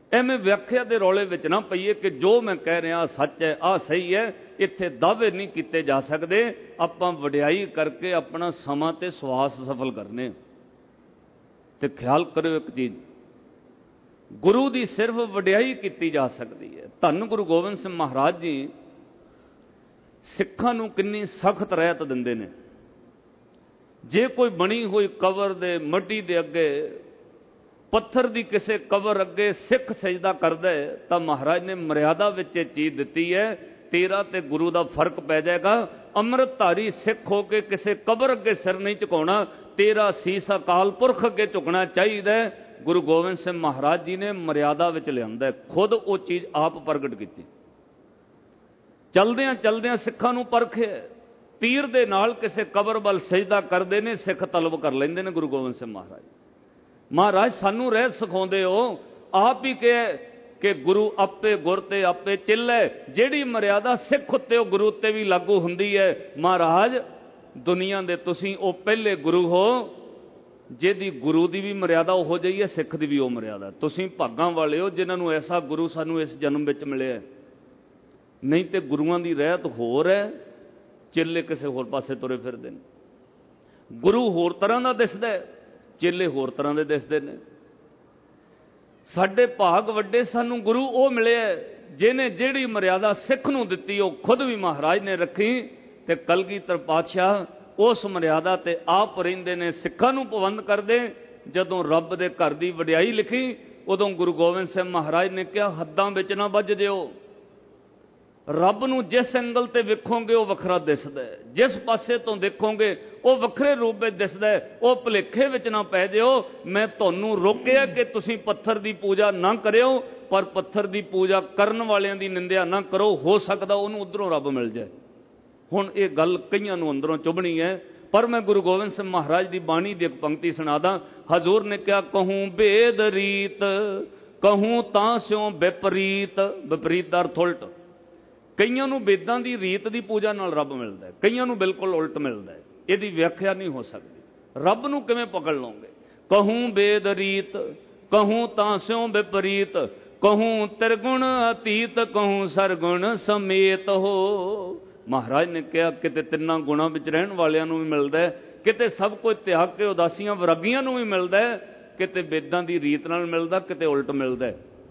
ਐਵੇਂ ਵਿਆਖਿਆ ਦੇ ਰੌਲੇ ਵਿੱਚ ਨਾ ਪਈਏ ਕਿ ਜੋ ਮੈਂ ਕਹਿ ਰਿਹਾ ਸੱਚ ਹੈ, ਆਹ ਸਹੀ ਹੈ। ਇੱਥੇ ਦਾਅਵੇ ਨਹੀਂ ਕੀਤੇ ਜਾ ਸਕਦੇ। ਆਪਾਂ ਵਡਿਆਈ ਕਰਕੇ ਆਪਣਾ ਸਮਾਂ ਤੇ ਸਵਾਸ ਸਫਲ ਕਰਨੇ। ਤੇ ਖਿਆਲ ਕਰਿਓ ਇੱਕ ਚੀਜ਼, ਗੁਰੂ ਦੀ ਸਿਰਫ ਵਡਿਆਈ ਕੀਤੀ ਜਾ ਸਕਦੀ ਹੈ। ਧੰਨ ਗੁਰੂ ਗੋਬਿੰਦ ਸਿੰਘ ਮਹਾਰਾਜ ਜੀ ਸਿੱਖਾਂ ਨੂੰ ਕਿੰਨੀ ਸਖਤ ਰਹਿਤ ਦਿੰਦੇ ਨੇ। ਜੇ ਕੋਈ ਬਣੀ ਹੋਈ ਕਬਰ ਦੇ ਮਿੱਟੀ ਦੇ ਅੱਗੇ, ਪੱਥਰ ਦੀ ਕਿਸੇ ਕਬਰ ਅੱਗੇ ਸਿੱਖ ਸਜਦਾ ਕਰਦਾ ਹੈ ਤਾਂ ਮਹਾਰਾਜ ਨੇ ਮਰਿਆਦਾ ਵਿੱਚ ਇਹ ਚੀਜ਼ ਦਿੱਤੀ ਹੈ, ਤੇਰਾ ਤੇ ਗੁਰੂ ਦਾ ਫਰਕ ਪੈ ਜਾਏਗਾ। ਅੰਮ੍ਰਿਤਧਾਰੀ ਸਿੱਖ ਹੋ ਕੇ ਕਿਸੇ ਕਬਰ ਅੱਗੇ ਸਿਰ ਨਹੀਂ ਝੁਕਾਉਣਾ, ਤੇਰਾ ਸੀਸ ਅਕਾਲ ਪੁਰਖ ਅੱਗੇ ਝੁਕਣਾ ਚਾਹੀਦਾ। ਗੁਰੂ ਗੋਬਿੰਦ ਸਿੰਘ ਮਹਾਰਾਜ ਜੀ ਨੇ ਮਰਿਆਦਾ ਵਿੱਚ ਲਿਆਂਦਾ, ਖੁਦ ਉਹ ਚੀਜ਼ ਆਪ ਪ੍ਰਗਟ ਕੀਤੀ। ਚਲਦਿਆਂ ਚਲਦਿਆਂ ਸਿੱਖਾਂ ਨੂੰ ਪਰਖਿਆ, ਤੀਰ ਦੇ ਨਾਲ ਕਿਸੇ ਕਬਰ ਵੱਲ ਸਜਦਾ ਕਰਦੇ ਨੇ, ਸਿੱਖ ਤਲਬ ਕਰ ਲੈਂਦੇ ਨੇ ਗੁਰੂ ਗੋਬਿੰਦ ਸਿੰਘ ਮਹਾਰਾਜ। ਮਹਾਰਾਜ ਸਾਨੂੰ ਰਹਿਤ ਸਿਖਾਉਂਦੇ ਹੋ, ਆਪ ਹੀ ਕਿਹਾ ਕਿ ਗੁਰੂ ਆਪੇ ਗੁਰ ਤੇ ਆਪੇ ਚਿੱਲੇ। ਜਿਹੜੀ ਮਰਿਆਦਾ ਸਿੱਖ ਉੱਤੇ ਉਹ ਗੁਰੂ ਉੱਤੇ ਵੀ ਲਾਗੂ ਹੁੰਦੀ ਹੈ। ਮਹਾਰਾਜ ਦੁਨੀਆ ਦੇ ਤੁਸੀਂ ਉਹ ਪਹਿਲੇ ਗੁਰੂ ਹੋ ਜਿਹਦੀ ਗੁਰੂ ਦੀ ਵੀ ਮਰਿਆਦਾ ਉਹੋ ਜਿਹੀ ਹੈ, ਸਿੱਖ ਦੀ ਵੀ ਉਹ ਮਰਿਆਦਾ। ਤੁਸੀਂ ਭਾਗਾਂ ਵਾਲੇ ਹੋ ਜਿਨ੍ਹਾਂ ਨੂੰ ਐਸਾ ਗੁਰੂ ਸਾਨੂੰ ਇਸ ਜਨਮ ਵਿੱਚ ਮਿਲਿਆ। ਨਹੀਂ ਤੇ ਗੁਰੂਆਂ ਦੀ ਰਹਿਤ ਹੋਰ ਹੈ, ਚੇਲੇ ਕਿਸੇ ਹੋਰ ਪਾਸੇ ਤੁਰੇ ਫਿਰਦੇ ਨੇ। ਗੁਰੂ ਹੋਰ ਤਰ੍ਹਾਂ ਦਾ ਦਿਸਦਾ, ਚੇਲੇ ਹੋਰ ਤਰ੍ਹਾਂ ਦੇ ਦਿਸਦੇ ਨੇ। ਸਾਡੇ ਭਾਗ ਵੱਡੇ, ਸਾਨੂੰ ਗੁਰੂ ਉਹ ਮਿਲਿਆ ਜਿਹਨੇ ਜਿਹੜੀ ਮਰਿਆਦਾ ਸਿੱਖ ਨੂੰ ਦਿੱਤੀ ਉਹ ਖੁਦ ਵੀ ਮਹਾਰਾਜ ਨੇ ਰੱਖੀ। ਤੇ ਕਲਗੀਧਰ ਪਾਤਸ਼ਾਹ ਉਸ ਮਰਿਆਦਾ ਤੇ ਆਪ ਰਹਿੰਦੇ ਨੇ, ਸਿੱਖਾਂ ਨੂੰ ਪਾਬੰਦ ਕਰਦੇ। ਜਦੋਂ ਰੱਬ ਦੇ ਘਰ ਦੀ ਵਡਿਆਈ ਲਿਖੀ ਉਦੋਂ ਗੁਰੂ ਗੋਬਿੰਦ ਸਿੰਘ ਮਹਾਰਾਜ ਨੇ ਕਿਹਾ, ਹੱਦਾਂ ਵਿੱਚ ਨਾ ਵੱਜ ਦਿਓ। ਰੱਬ ਨੂੰ ਜਿਸ ਐਂਗਲ ਤੇ ਵੇਖੋਗੇ ਉਹ ਵੱਖਰਾ ਦਿਸਦਾ, ਜਿਸ ਪਾਸੇ ਤੋਂ ਦੇਖੋਗੇ ਉਹ ਵੱਖਰੇ ਰੂਪ ਵਿੱਚ ਦਿਸਦਾ। ਉਹ ਭੁਲੇਖੇ ਵਿੱਚ ਨਾ ਪੈ ਜਿਓ। ਮੈਂ ਤੁਹਾਨੂੰ ਰੋਕਿਆ ਕਿ ਤੁਸੀਂ ਪੱਥਰ ਦੀ ਪੂਜਾ ਨਾ ਕਰਿਓ, ਪਰ ਪੱਥਰ ਦੀ ਪੂਜਾ ਕਰਨ ਵਾਲਿਆਂ ਦੀ ਨਿੰਦਿਆ ਨਾ ਕਰੋ। ਹੋ ਸਕਦਾ ਉਹਨੂੰ ਉੱਧਰੋਂ ਰੱਬ ਮਿਲ ਜਾਏ। ਹੁਣ ਇਹ ਗੱਲ ਕਈਆਂ ਨੂੰ ਅੰਦਰੋਂ ਚੁਭਣੀ ਹੈ, ਪਰ ਮੈਂ ਗੁਰੂ ਗੋਬਿੰਦ ਸਿੰਘ ਮਹਾਰਾਜ ਦੀ ਬਾਣੀ ਦੀ ਇੱਕ ਪੰਕਤੀ ਸੁਣਾਦਾ। ਹਜ਼ੂਰ ਨੇ ਕਿਹਾ, ਕਹੂੰ ਭੇਦ ਰੀਤ ਕਹੂੰ ਤਾਂ ਸਿਉ ਵਿਪਰੀਤ। ਵਿਪਰੀਤ ਦਾ ਅਰਥ ਉਲਟ। ਕਈਆਂ ਨੂੰ ਵੇਦਾਂ ਦੀ ਰੀਤ ਦੀ ਪੂਜਾ ਨਾਲ ਰੱਬ ਮਿਲਦਾ, ਕਈਆਂ ਨੂੰ ਬਿਲਕੁਲ ਉਲਟ ਮਿਲਦਾ। ਇਹਦੀ ਵਿਆਖਿਆ ਨਹੀਂ ਹੋ ਸਕਦੀ। ਰੱਬ ਨੂੰ ਕਿਵੇਂ ਪਕੜ ਲਓਗੇ? ਕਹੂੰ ਵੇਦ ਰੀਤ ਕਹੂੰ ਤਾਂ ਸਿਉ ਵਿਪਰੀਤ, ਕਹੂੰ ਤਿਰਗੁਣ ਅਤੀਤ ਕਹੂੰ ਸਰਗੁਣ ਸਮੇਤ ਹੋ। ਮਹਾਰਾਜ ਨੇ ਕਿਹਾ, ਕਿਤੇ ਤਿੰਨਾਂ ਗੁਣਾਂ ਵਿੱਚ ਰਹਿਣ ਵਾਲਿਆਂ ਨੂੰ ਵੀ ਮਿਲਦਾ, ਕਿਤੇ ਸਭ ਕੁਝ ਤਿਆਗ ਕੇ ਉਦਾਸੀਆਂ ਵਿਰਾਗੀਆਂ ਨੂੰ ਵੀ ਮਿਲਦਾ, ਕਿਤੇ ਵੇਦਾਂ ਦੀ ਰੀਤ ਨਾਲ ਮਿਲਦਾ, ਕਿਤੇ ਉਲਟ ਮਿਲਦਾ।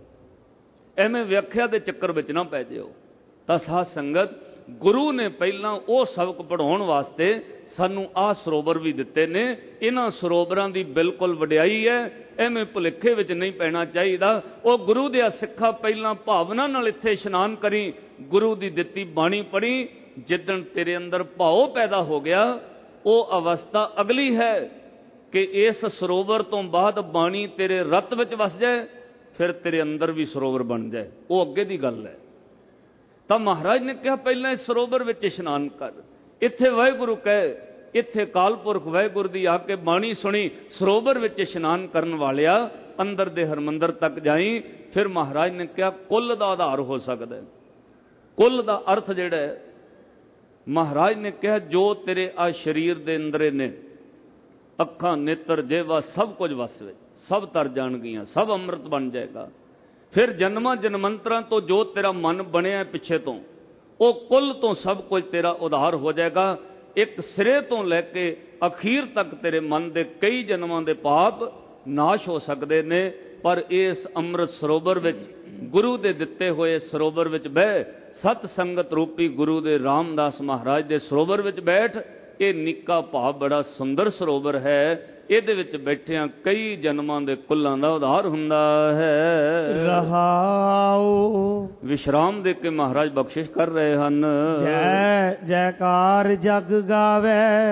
ਐਵੇਂ ਵਿਆਖਿਆ ਦੇ ਚੱਕਰ ਵਿੱਚ ਨਾ ਪੈ ਜਿਓ। ਤਾਂ ਸਾਧ ਸੰਗਤ, ਗੁਰੂ ਨੇ ਪਹਿਲਾਂ ਉਹ ਸਬਕ ਪੜ੍ਹਾਉਣ ਵਾਸਤੇ ਸਾਨੂੰ ਆਹ ਸਰੋਵਰ ਵੀ ਦਿੱਤੇ ਨੇ। ਇਹਨਾਂ ਸਰੋਵਰਾਂ ਦੀ ਬਿਲਕੁਲ ਵਡਿਆਈ ਹੈ, ਐਵੇਂ ਭੁਲੇਖੇ ਵਿੱਚ ਨਹੀਂ ਪੈਣਾ ਚਾਹੀਦਾ। ਉਹ ਗੁਰੂ ਦੇ ਸਿੱਖਾ, ਪਹਿਲਾਂ ਭਾਵਨਾ ਨਾਲ ਇੱਥੇ ਇਸ਼ਨਾਨ ਕਰੀ, ਗੁਰੂ ਦੀ ਦਿੱਤੀ ਬਾਣੀ ਪੜ੍ਹੀ। ਜਿੱਦਣ ਤੇਰੇ ਅੰਦਰ ਭਾਉ ਪੈਦਾ ਹੋ ਗਿਆ, ਉਹ ਅਵਸਥਾ ਅਗਲੀ ਹੈ ਕਿ ਇਸ ਸਰੋਵਰ ਤੋਂ ਬਾਅਦ ਬਾਣੀ ਤੇਰੇ ਰਤ ਵਿੱਚ ਵਸ ਜਾਏ, ਫਿਰ ਤੇਰੇ ਅੰਦਰ ਵੀ ਸਰੋਵਰ ਬਣ ਜਾਏ। ਉਹ ਅੱਗੇ ਦੀ ਗੱਲ ਹੈ। ਤਾਂ ਮਹਾਰਾਜ ਨੇ ਕਿਹਾ, ਪਹਿਲਾਂ ਇਸ ਸਰੋਵਰ ਵਿੱਚ ਇਸ਼ਨਾਨ ਕਰ। ਇੱਥੇ ਵਾਹਿਗੁਰੂ ਕਹੇ, ਇੱਥੇ ਕਾਲਪੁਰਖ ਵਾਹਿਗੁਰੂ ਦੀ ਆ ਕੇ ਬਾਣੀ ਸੁਣੀ। ਸਰੋਵਰ ਵਿੱਚ ਇਸ਼ਨਾਨ ਕਰਨ ਵਾਲਿਆ, ਅੰਦਰ ਦੇ ਹਰਮੰਦਰ ਤੱਕ ਜਾਈ। ਫਿਰ ਮਹਾਰਾਜ ਨੇ ਕਿਹਾ, ਕੁੱਲ ਦਾ ਆਧਾਰ ਹੋ ਸਕਦਾ। ਕੁੱਲ ਦਾ ਅਰਥ ਜਿਹੜਾ ਹੈ, ਮਹਾਰਾਜ ਨੇ ਕਿਹਾ, ਜੋ ਤੇਰੇ ਆ ਸਰੀਰ ਦੇ ਅੰਦਰੇ ਨੇ, ਅੱਖਾਂ, ਨੇਤਰ, ਜੇਵਾ, ਸਭ ਕੁਝ ਵਸ ਵਿੱਚ, ਸਭ ਤਰ ਜਾਣਗੀਆਂ, ਸਭ ਅੰਮ੍ਰਿਤ ਬਣ ਜਾਏਗਾ। ਫਿਰ ਜਨਮਾਂ ਜਨਮੰਤਰਾਂ ਤੋਂ ਜੋ ਤੇਰਾ ਮਨ ਬਣਿਆ ਪਿੱਛੇ ਤੋਂ, ਉਹ ਕੁੱਲ ਤੋਂ ਸਭ ਕੁਝ ਤੇਰਾ ਉਧਾਰ ਹੋ ਜਾਏਗਾ। ਇੱਕ ਸਿਰੇ ਤੋਂ ਲੈ ਕੇ ਅਖੀਰ ਤੱਕ ਤੇਰੇ ਮਨ ਦੇ ਕਈ ਜਨਮਾਂ ਦੇ ਪਾਪ ਨਾਸ਼ ਹੋ ਸਕਦੇ ਨੇ। ਪਰ ਇਸ ਅੰਮ੍ਰਿਤ ਸਰੋਵਰ ਵਿੱਚ, ਗੁਰੂ ਦੇ ਦਿੱਤੇ ਹੋਏ ਸਰੋਵਰ ਵਿੱਚ ਬਹਿ, ਸਤ ਸੰਗਤ ਰੂਪੀ ਗੁਰੂ ਦੇ ਰਾਮਦਾਸ ਮਹਾਰਾਜ ਦੇ ਸਰੋਵਰ ਵਿੱਚ ਬੈਠ। ਇਹ ਨਿੱਕਾ ਭਾਵ ਬੜਾ ਸੁੰਦਰ ਸਰੋਵਰ ਹੈ। ਇਹਦੇ ਵਿੱਚ ਬੈਠਿਆਂ ਕਈ ਜਨਮਾਂ ਦੇ ਕੁੱਲਾਂ ਦਾ ਉਧਾਰ ਹੁੰਦਾ ਹੈ। ਰਹਾਉ। ਵਿਸ਼ਰਾਮ ਦੇ ਕੇ ਮਹਾਰਾਜ ਬਖਸ਼ਿਸ਼ ਕਰ ਰਹੇ ਹਨ। ਜੈ ਜੈਕਾਰ ਜਗ ਗਾਵੇ,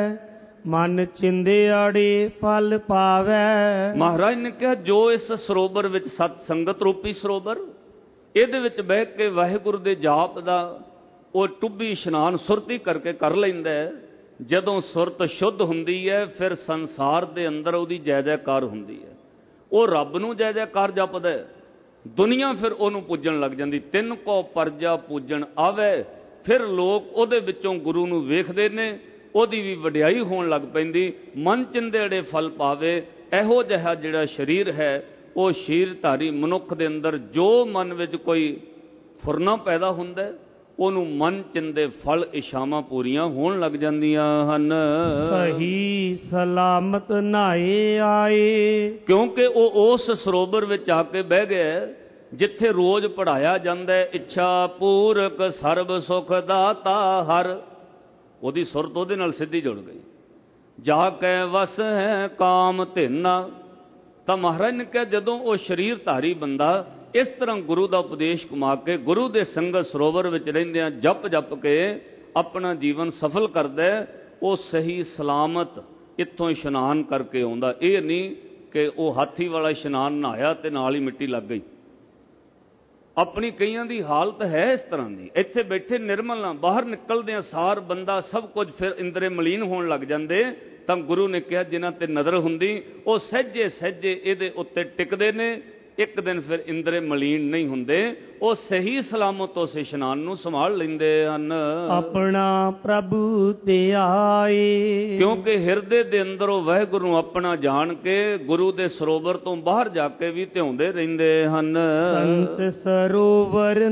ਮਨ ਚਿੰਦਿਆੜੀ ਫਲ ਪਾਵੇ। ਮਹਾਰਾਜ ਨੇ ਕਿਹਾ, ਜੋ ਇਸ ਸਰੋਵਰ ਵਿੱਚ, ਸਤ ਸੰਗਤ ਰੂਪੀ ਸਰੋਵਰ, ਇਹਦੇ ਵਿੱਚ ਬਹਿ ਕੇ ਵਾਹਿਗੁਰੂ ਦੇ ਜਾਪ ਦਾ ਉਹ ਟੁੱਬੀ ਇਸ਼ਨਾਨ ਸੁਰਤੀ ਕਰਕੇ ਕਰ ਲੈਂਦਾ ਹੈ। ਜਦੋਂ ਸੁਰਤ ਸ਼ੁੱਧ ਹੁੰਦੀ ਹੈ, ਫਿਰ ਸੰਸਾਰ ਦੇ ਅੰਦਰ ਉਹਦੀ ਜੈ ਜੈਕਾਰ ਹੁੰਦੀ ਹੈ। ਉਹ ਰੱਬ ਨੂੰ ਜੈ ਜੈਕਾਰ ਜਪਦਾ, ਦੁਨੀਆ ਫਿਰ ਉਹਨੂੰ ਪੂਜਣ ਲੱਗ ਜਾਂਦੀ। ਤਿੰਨ ਕੋ ਪਰਜਾ ਪੂਜਣ ਆਵੇ। ਫਿਰ ਲੋਕ ਉਹਦੇ ਵਿੱਚੋਂ ਗੁਰੂ ਨੂੰ ਵੇਖਦੇ ਨੇ, ਉਹਦੀ ਵੀ ਵਡਿਆਈ ਹੋਣ ਲੱਗ ਪੈਂਦੀ। ਮਨ ਚਿੰਦੇੜੇ ਫਲ ਪਾਵੇ। ਇਹੋ ਜਿਹਾ ਜਿਹੜਾ ਸਰੀਰ ਹੈ, ਉਹ ਸ਼ੀਰਧਾਰੀ ਮਨੁੱਖ ਦੇ ਅੰਦਰ ਜੋ ਮਨ ਵਿੱਚ ਕੋਈ ਫੁਰਨਾ ਪੈਦਾ ਹੁੰਦਾ ਉਹਨੂੰ ਮਨ ਚਿੰਦੇ ਫਲ ਇਸ਼ਾਵਾਂ ਪੂਰੀਆਂ ਹੋਣ ਲੱਗ ਜਾਂਦੀਆਂ ਹਨ। ਸਹੀ ਸਲਾਮਤ ਨਹਾਏ ਆਏ, ਕਿਉਂਕਿ ਉਹ ਉਸ ਸਰੋਵਰ ਵਿੱਚ ਆ ਕੇ ਬਹਿ ਗਿਆ ਜਿੱਥੇ ਰੋਜ਼ ਪੜ੍ਹਾਇਆ ਜਾਂਦਾ ਇੱਛਾ ਪੂਰਕ ਸਰਬ ਸੁਖ ਦਾਤਾ ਹਰ। ਉਹਦੀ ਸੁਰਤ ਉਹਦੇ ਨਾਲ ਸਿੱਧੀ ਜੁੜ ਗਈ। ਜਾ ਕੇ ਵਸ ਹੈ ਕਾਮ ਧਿਨਾ। ਤਾਂ ਮਹਾਰਾਜ ਨੇ ਕਿਹਾ ਜਦੋਂ ਉਹ ਸਰੀਰ ਧਾਰੀ ਬੰਦਾ ਇਸ ਤਰ੍ਹਾਂ ਗੁਰੂ ਦਾ ਉਪਦੇਸ਼ ਕਮਾ ਕੇ ਗੁਰੂ ਦੇ ਸੰਗਤ ਸਰੋਵਰ ਵਿੱਚ ਰਹਿੰਦਿਆਂ ਜਪ ਜਪ ਕੇ ਆਪਣਾ ਜੀਵਨ ਸਫਲ ਕਰਦਾ, ਉਹ ਸਹੀ ਸਲਾਮਤ ਇੱਥੋਂ ਇਸ਼ਨਾਨ ਕਰਕੇ ਆਉਂਦਾ। ਇਹ ਨਹੀਂ ਕਿ ਉਹ ਹਾਥੀ ਵਾਲਾ ਇਸ਼ਨਾਨ ਨਹਾਇਆ ਤੇ ਨਾਲ ਹੀ ਮਿੱਟੀ ਲੱਗ ਗਈ। ਆਪਣੀ ਕਈਆਂ ਦੀ ਹਾਲਤ ਹੈ ਇਸ ਤਰ੍ਹਾਂ ਦੀ, ਇੱਥੇ ਬੈਠੇ ਨਿਰਮਲ ਨਾ, ਬਾਹਰ ਨਿਕਲਦਿਆਂ ਸਾਰ ਬੰਦਾ ਸਭ ਕੁਝ ਫਿਰ ਇੰਦਰੇ ਮਲੀਨ ਹੋਣ ਲੱਗ ਜਾਂਦੇ। ਤਾਂ ਗੁਰੂ ਨੇ ਕਿਹਾ ਜਿਨ੍ਹਾਂ ਤੇ ਨਜ਼ਰ ਹੁੰਦੀ ਉਹ ਸਹਿਜੇ ਸਹਿਜੇ ਇਹਦੇ ਉੱਤੇ ਟਿਕਦੇ ਨੇ, ਇੱਕ ਦਿਨ ਫਿਰ ਇੰਦਰੇ ਮਲੀਨ ਨਹੀਂ ਹੁੰਦੇ, ਉਹ ਸਹੀ ਸਲਾਮਤ ਉਸ ਇਸ਼ਨਾਨ ਨੂੰ ਸੰਭਾਲ ਲੈਂਦੇ ਹਨ। ਆਪਣਾ ਪ੍ਰਭੂ ਤੇ ਆਏ, ਕਿਉਂਕਿ ਹਿਰਦੇ ਦੇ ਅੰਦਰ ਉਹ ਵਾਹਿਗੁਰੂ ਨੂੰ ਆਪਣਾ ਜਾਣ ਕੇ ਗੁਰੂ ਦੇ ਸਰੋਵਰ ਤੋਂ ਬਾਹਰ ਜਾ ਕੇ ਵੀ ਧਿਆਉਂਦੇ ਰਹਿੰਦੇ ਹਨ। ਸੰਤ ਸਰੋਵਰ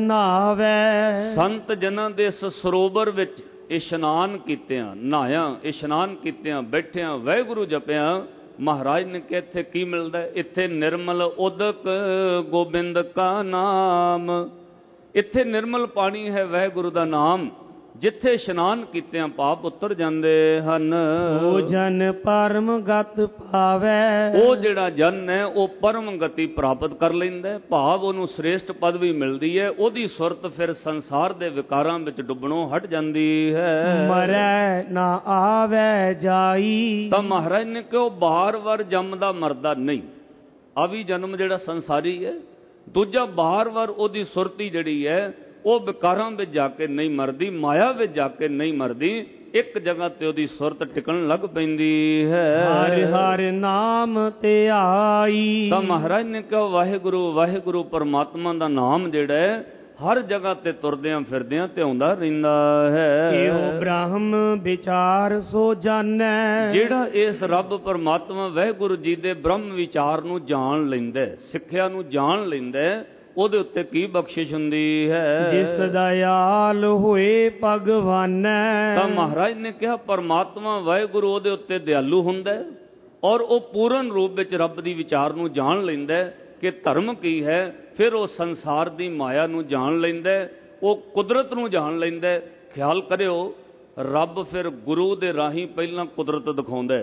ਨਾਵੈ, ਸੰਤ ਜਨਾਂ ਦੇ ਇਸ ਸਰੋਵਰ ਵਿੱਚ ਇਸ਼ਨਾਨ ਕੀਤਿਆਂ, ਨਹਾਇਆ, ਇਸ਼ਨਾਨ ਕੀਤਿਆਂ, ਬੈਠਿਆਂ, ਵਾਹਿਗੁਰੂ ਜਪਿਆਂ, ਮਹਾਰਾਜ ਨੇ ਕਿਹਾ ਇੱਥੇ ਕੀ ਮਿਲਦਾ? ਇੱਥੇ ਨਿਰਮਲ ਉਦਕ ਗੋਬਿੰਦ ਕਾ ਨਾਮ। ਇੱਥੇ ਨਿਰਮਲ ਪਾਣੀ ਹੈ ਵਾਹਿਗੁਰੂ ਦਾ ਨਾਮ, ਜਿੱਥੇ ਇਸ਼ਨਾਨ ਕੀਤਿਆਂ ਪਾਪ ਉਤਰ ਜਾਂਦੇ ਹਨ। ਉਹ ਜਨ ਪਰਮ ਗਤ ਪਾਵੈ, ਉਹ ਜਿਹੜਾ ਜਨ ਹੈ ਉਹ ਪਰਮ ਗਤੀ ਪ੍ਰਾਪਤ ਕਰ ਲੈਂਦਾ, ਭਾਵ ਉਹਨੂੰ ਸ੍ਰੇਸ਼ਟ ਪਦਵੀ ਮਿਲਦੀ ਹੈ। ਉਹਦੀ ਸੁਰਤ ਫਿਰ ਸੰਸਾਰ ਦੇ ਵਿਕਾਰਾਂ ਵਿੱਚ ਡੁੱਬਣੋਂ ਹਟ ਜਾਂਦੀ ਹੈ। ਮਰੈ ਨਾ ਆਵੈ ਜਾਈ, ਤਾਂ ਮਹਾਰਾਜ ਨੇ ਕਿਹਾ ਬਾਰ-ਬਾਰ ਜੰਮਦਾ ਮਰਦਾ ਨਹੀਂ। ਆ ਵੀ ਜਨਮ ਜਿਹੜਾ ਸੰਸਾਰੀ ਹੈ, ਦੂਜਾ ਬਾਰ-ਬਾਰ ਉਹਦੀ ਸੁਰਤੀ ਜਿਹੜੀ ਹੈ ਉਹ ਵਿਕਾਰਾਂ ਵਿੱਚ ਜਾ ਕੇ ਨਹੀਂ ਮਰਦੀ, ਮਾਇਆ ਵਿੱਚ ਜਾ ਕੇ ਨਹੀਂ ਮਰਦੀ, ਇੱਕ ਜਗ੍ਹਾ ਤੇ ਉਹਦੀ ਸੁਰਤ ਟਿਕਣ ਲੱਗ ਪੈਂਦੀ ਹੈ। ਹਰ ਹਰ ਨਾਮ ਤੇ ਆਈ, ਤਾਂ ਮਹਾਰਾਜ ਨੇ ਕਿਹਾ ਵਾਹਿਗੁਰੂ ਵਾਹਿਗੁਰੂ ਪਰਮਾਤਮਾ ਦਾ ਨਾਮ ਜਿਹੜਾ ਹੈ ਹਰ ਜਗ੍ਹਾ ਤੇ ਤੁਰਦਿਆਂ ਫਿਰਦਿਆਂ ਧਿਆਉਂਦਾ ਰਹਿੰਦਾ ਹੈ। ਇਹੋ ਬ੍ਰਹਮ ਵਿਚਾਰ ਸੋ ਜਾਣੈ, ਜਿਹੜਾ ਇਸ ਰੱਬ ਪਰਮਾਤਮਾ ਵਾਹਿਗੁਰੂ ਜੀ ਦੇ ਬ੍ਰਹਮ ਵਿਚਾਰ ਨੂੰ ਜਾਣ ਲੈਂਦਾ, ਸਿੱਖਿਆ ਨੂੰ ਜਾਣ ਲੈਂਦਾ, ਉਹਦੇ ਉੱਤੇ ਕੀ ਬਖਸ਼ਿਸ਼ ਹੁੰਦੀ ਹੈ? ਜਿਸ ਦਇਆਲ ਹੋਏ ਭਗਵਾਨੈ। ਤਾਂ ਮਹਾਰਾਜ ਨੇ ਕਿਹਾ ਪਰਮਾਤਮਾ ਵਾਹਿਗੁਰੂ ਉਹਦੇ ਉੱਤੇ ਦਿਆਲੂ ਹੁੰਦਾ ਔਰ ਉਹ ਪੂਰਨ ਰੂਪ ਵਿੱਚ ਰੱਬ ਦੀ ਵਿਚਾਰ ਨੂੰ ਜਾਣ ਲੈਂਦਾ ਕਿ ਧਰਮ ਕੀ ਹੈ। ਫਿਰ ਉਹ ਸੰਸਾਰ ਦੀ ਮਾਇਆ ਨੂੰ ਜਾਣ ਲੈਂਦਾ, ਉਹ ਕੁਦਰਤ ਨੂੰ ਜਾਣ ਲੈਂਦਾ। ਖਿਆਲ ਕਰਿਓ ਰੱਬ ਫਿਰ ਗੁਰੂ ਦੇ ਰਾਹੀਂ ਪਹਿਲਾਂ ਕੁਦਰਤ ਦਿਖਾਉਂਦਾ,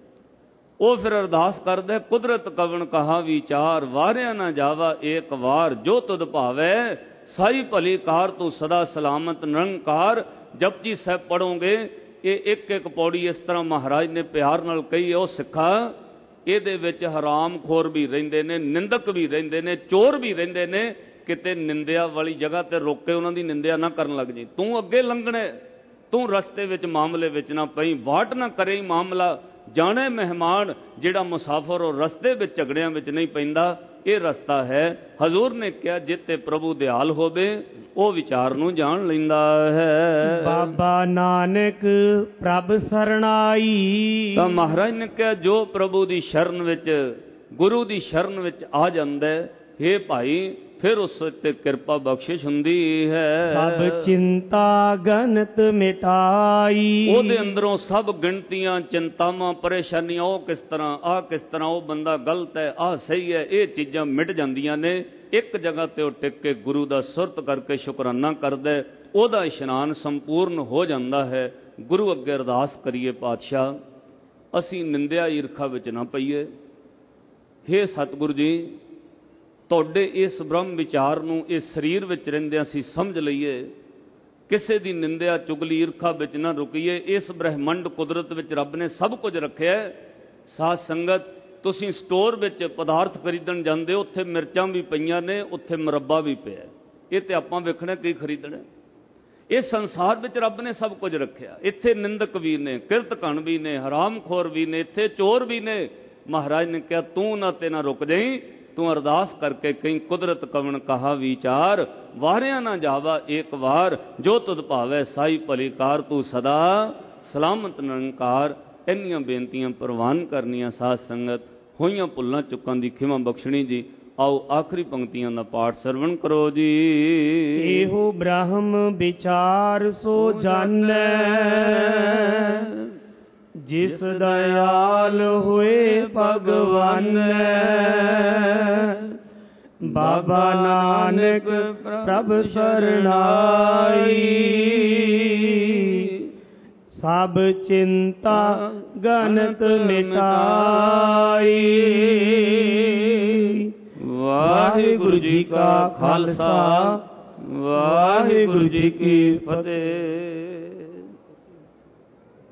ਉਹ ਫਿਰ ਅਰਦਾਸ ਕਰਦਾ ਕੁਦਰਤ ਕਵਣ ਕਹਾ ਵਿਚਾਰ, ਵਾਰਿਆ ਨਾ ਜਾਵਾ ਏਕ ਵਾਰ, ਜੋ ਤੁਧ ਭਾਵੈ ਸਾਈ ਭਲੀ ਕਾਰ, ਤੂੰ ਸਦਾ ਸਲਾਮਤ ਨਿਰੰਕਾਰ। ਜਪਜੀ ਸਾਹਿਬ ਪੜੋਗੇ ਇਹ ਇੱਕ ਇੱਕ ਪੌੜੀ ਇਸ ਤਰ੍ਹਾਂ ਮਹਾਰਾਜ ਨੇ ਪਿਆਰ ਨਾਲ ਕਹੀ, ਉਹ ਸਿੱਖਾ ਇਹਦੇ ਵਿੱਚ ਹਰਾਮਖੋਰ ਵੀ ਰਹਿੰਦੇ ਨੇ, ਨਿੰਦਕ ਵੀ ਰਹਿੰਦੇ ਨੇ, ਚੋਰ ਵੀ ਰਹਿੰਦੇ ਨੇ। ਕਿਤੇ ਨਿੰਦਿਆ ਵਾਲੀ ਜਗ੍ਹਾ ਤੇ ਰੋਕ ਕੇ ਉਹਨਾਂ ਦੀ ਨਿੰਦਿਆ ਨਾ ਕਰਨ ਲੱਗ ਜੀ। ਤੂੰ ਅੱਗੇ ਲੰਘਣਾ, ਤੂੰ ਰਸਤੇ ਵਿੱਚ ਮਾਮਲੇ ਵਿੱਚ ਨਾ ਪਈ, ਵਾਟ ਨਾ ਕਰੇ ਮਾਮਲਾ। ਜਾਣੇ ਮਹਿਮਾਨ ਜਿਹੜਾ ਮੁਸਾਫਰ ਉਹ ਰਸਤੇ ਵਿੱਚ ਝਗੜਿਆਂ ਵਿੱਚ ਨਹੀਂ ਪੈਂਦਾ, ਇਹ ਰਸਤਾ ਹੈ। ਹਜ਼ੂਰ ਨੇ ਕਿਹਾ ਜਿੱਤੇ ਪ੍ਰਭੂ ਦਿਆਲ ਹੋਵੇ ਉਹ ਵਿਚਾਰ ਨੂੰ ਜਾਣ ਲੈਂਦਾ ਹੈ। ਬਾਬਾ ਨਾਨਕ ਪ੍ਰਭ ਸਰਣਾਈ, ਤਾਂ ਮਹਾਰਾਜ ਨੇ ਕਿਹਾ ਜੋ ਪ੍ਰਭੂ ਦੀ ਸ਼ਰਨ ਵਿੱਚ, ਗੁਰੂ ਦੀ ਸ਼ਰਨ ਵਿੱਚ ਆ ਜਾਂਦਾ ਹੈ ਭਾਈ, ਫਿਰ ਉਸ ਤੇ ਕਿਰਪਾ ਬਖਸ਼ਿਸ਼ ਹੁੰਦੀ ਹੈ। ਸਭ ਚਿੰਤਾ ਗਨਤ ਮਿਟਾਈ, ਉਹਦੇ ਅੰਦਰੋਂ ਸਭ ਗਿਣਤੀਆਂ, ਚਿੰਤਾਵਾਂ, ਪਰੇਸ਼ਾਨੀਆਂ, ਉਹ ਕਿਸ ਤਰ੍ਹਾਂ, ਆਹ ਕਿਸ ਤਰ੍ਹਾਂ, ਉਹ ਬੰਦਾ ਗਲਤ ਹੈ, ਆਹ ਸਹੀ ਹੈ, ਇਹ ਚੀਜ਼ਾਂ ਮਿਟ ਜਾਂਦੀਆਂ ਨੇ। ਇੱਕ ਜਗ੍ਹਾ ਤੇ ਉਹ ਟਿਕ ਕੇ ਗੁਰੂ ਦਾ ਸੁਰਤ ਕਰਕੇ ਸ਼ੁਕਰਾਨਾ ਕਰਦਾ, ਉਹਦਾ ਇਸ਼ਨਾਨ ਸੰਪੂਰਨ ਹੋ ਜਾਂਦਾ ਹੈ। ਗੁਰੂ ਅੱਗੇ ਅਰਦਾਸ ਕਰੀਏ, ਪਾਤਸ਼ਾਹ ਅਸੀਂ ਨਿੰਦਿਆ ਈਰਖਾ ਵਿੱਚ ਨਾ ਪਈਏ। ਹੇ ਸਤਿਗੁਰੂ ਜੀ, ਤੁਹਾਡੇ ਇਸ ਬ੍ਰਹਮ ਵਿਚਾਰ ਨੂੰ ਇਸ ਸਰੀਰ ਵਿੱਚ ਰਹਿੰਦਿਆਂ ਅਸੀਂ ਸਮਝ ਲਈਏ, ਕਿਸੇ ਦੀ ਨਿੰਦਿਆ ਚੁਗਲੀ ਈਰਖਾ ਵਿੱਚ ਨਾ ਰੁਕੀਏ। ਇਸ ਬ੍ਰਹਿਮੰਡ ਕੁਦਰਤ ਵਿੱਚ ਰੱਬ ਨੇ ਸਭ ਕੁਝ ਰੱਖਿਆ। ਸਾਧ ਸੰਗਤ, ਤੁਸੀਂ ਸਟੋਰ ਵਿੱਚ ਪਦਾਰਥ ਖਰੀਦਣ ਜਾਂਦੇ ਹੋ, ਉੱਥੇ ਮਿਰਚਾਂ ਵੀ ਪਈਆਂ ਨੇ, ਉੱਥੇ ਮੁਰੱਬਾ ਵੀ ਪਿਆ, ਇਹ ਤੇ ਆਪਾਂ ਵੇਖਣਾ ਕੀ ਖਰੀਦਣਾ। ਇਹ ਸੰਸਾਰ ਵਿੱਚ ਰੱਬ ਨੇ ਸਭ ਕੁਝ ਰੱਖਿਆ। ਇੱਥੇ ਨਿੰਦਕ ਵੀ ਨੇ, ਕਿਰਤਕਣ ਵੀ ਨੇ, ਹਰਾਮਖੋਰ ਵੀ ਨੇ, ਇੱਥੇ ਚੋਰ ਵੀ ਨੇ। ਮਹਾਰਾਜ ਨੇ ਕਿਹਾ ਤੂੰ ਨਾ ਤੇ ਨਾ ਰੁਕ ਜਾਈਂ, ਤੂੰ ਅਰਦਾਸ ਕਰਕੇ ਕਈ ਕੁਦਰਤ ਕਵਣ ਕਹਾ ਵਿਚਾਰ, ਵਾਰਿਆ ਨਾ ਜਾਵਾ ਏਕ ਵਾਰ, ਜੋ ਤੁਧ ਭਾਵੈ ਸਾਈ ਭਲੀ ਕਾਰ, ਤੂੰ ਸਦਾ ਸਲਾਮਤ ਨਿਰੰਕਾਰ। ਇੰਨੀਆਂ ਬੇਨਤੀਆਂ ਪ੍ਰਵਾਨ ਕਰਨੀਆਂ। ਸਾਧ ਸੰਗਤ ਹੋਈਆਂ ਭੁੱਲਾਂ ਚੁੱਕਾਂ ਦੀ ਖਿਮਾ ਬਖਸ਼ਣੀ ਜੀ। ਆਓ ਆਖਰੀ ਪੰਕਤੀਆਂ ਦਾ ਪਾਠ ਸਰਵਣ ਕਰੋ ਜੀ। ਇਹੋ ਬ੍ਰਹਮ ਵਿਚਾਰ ਸੋ ਜਾਣੈ, ਜਿਸ ਦਇਆਲ ਹੋਏ ਭਗਵਾਨੈ। ਬਾਬਾ ਨਾਨਕ ਪ੍ਰਭ ਸਰਣਾਈ, ਸਭ ਚਿੰਤਾ ਗਨਤ ਮਿਟਾਈ। ਵਾਹਿਗੁਰੂ ਜੀ ਕਾ ਖਾਲਸਾ, ਵਾਹਿਗੁਰੂ ਜੀ ਕੀ ਫਤਿਹ।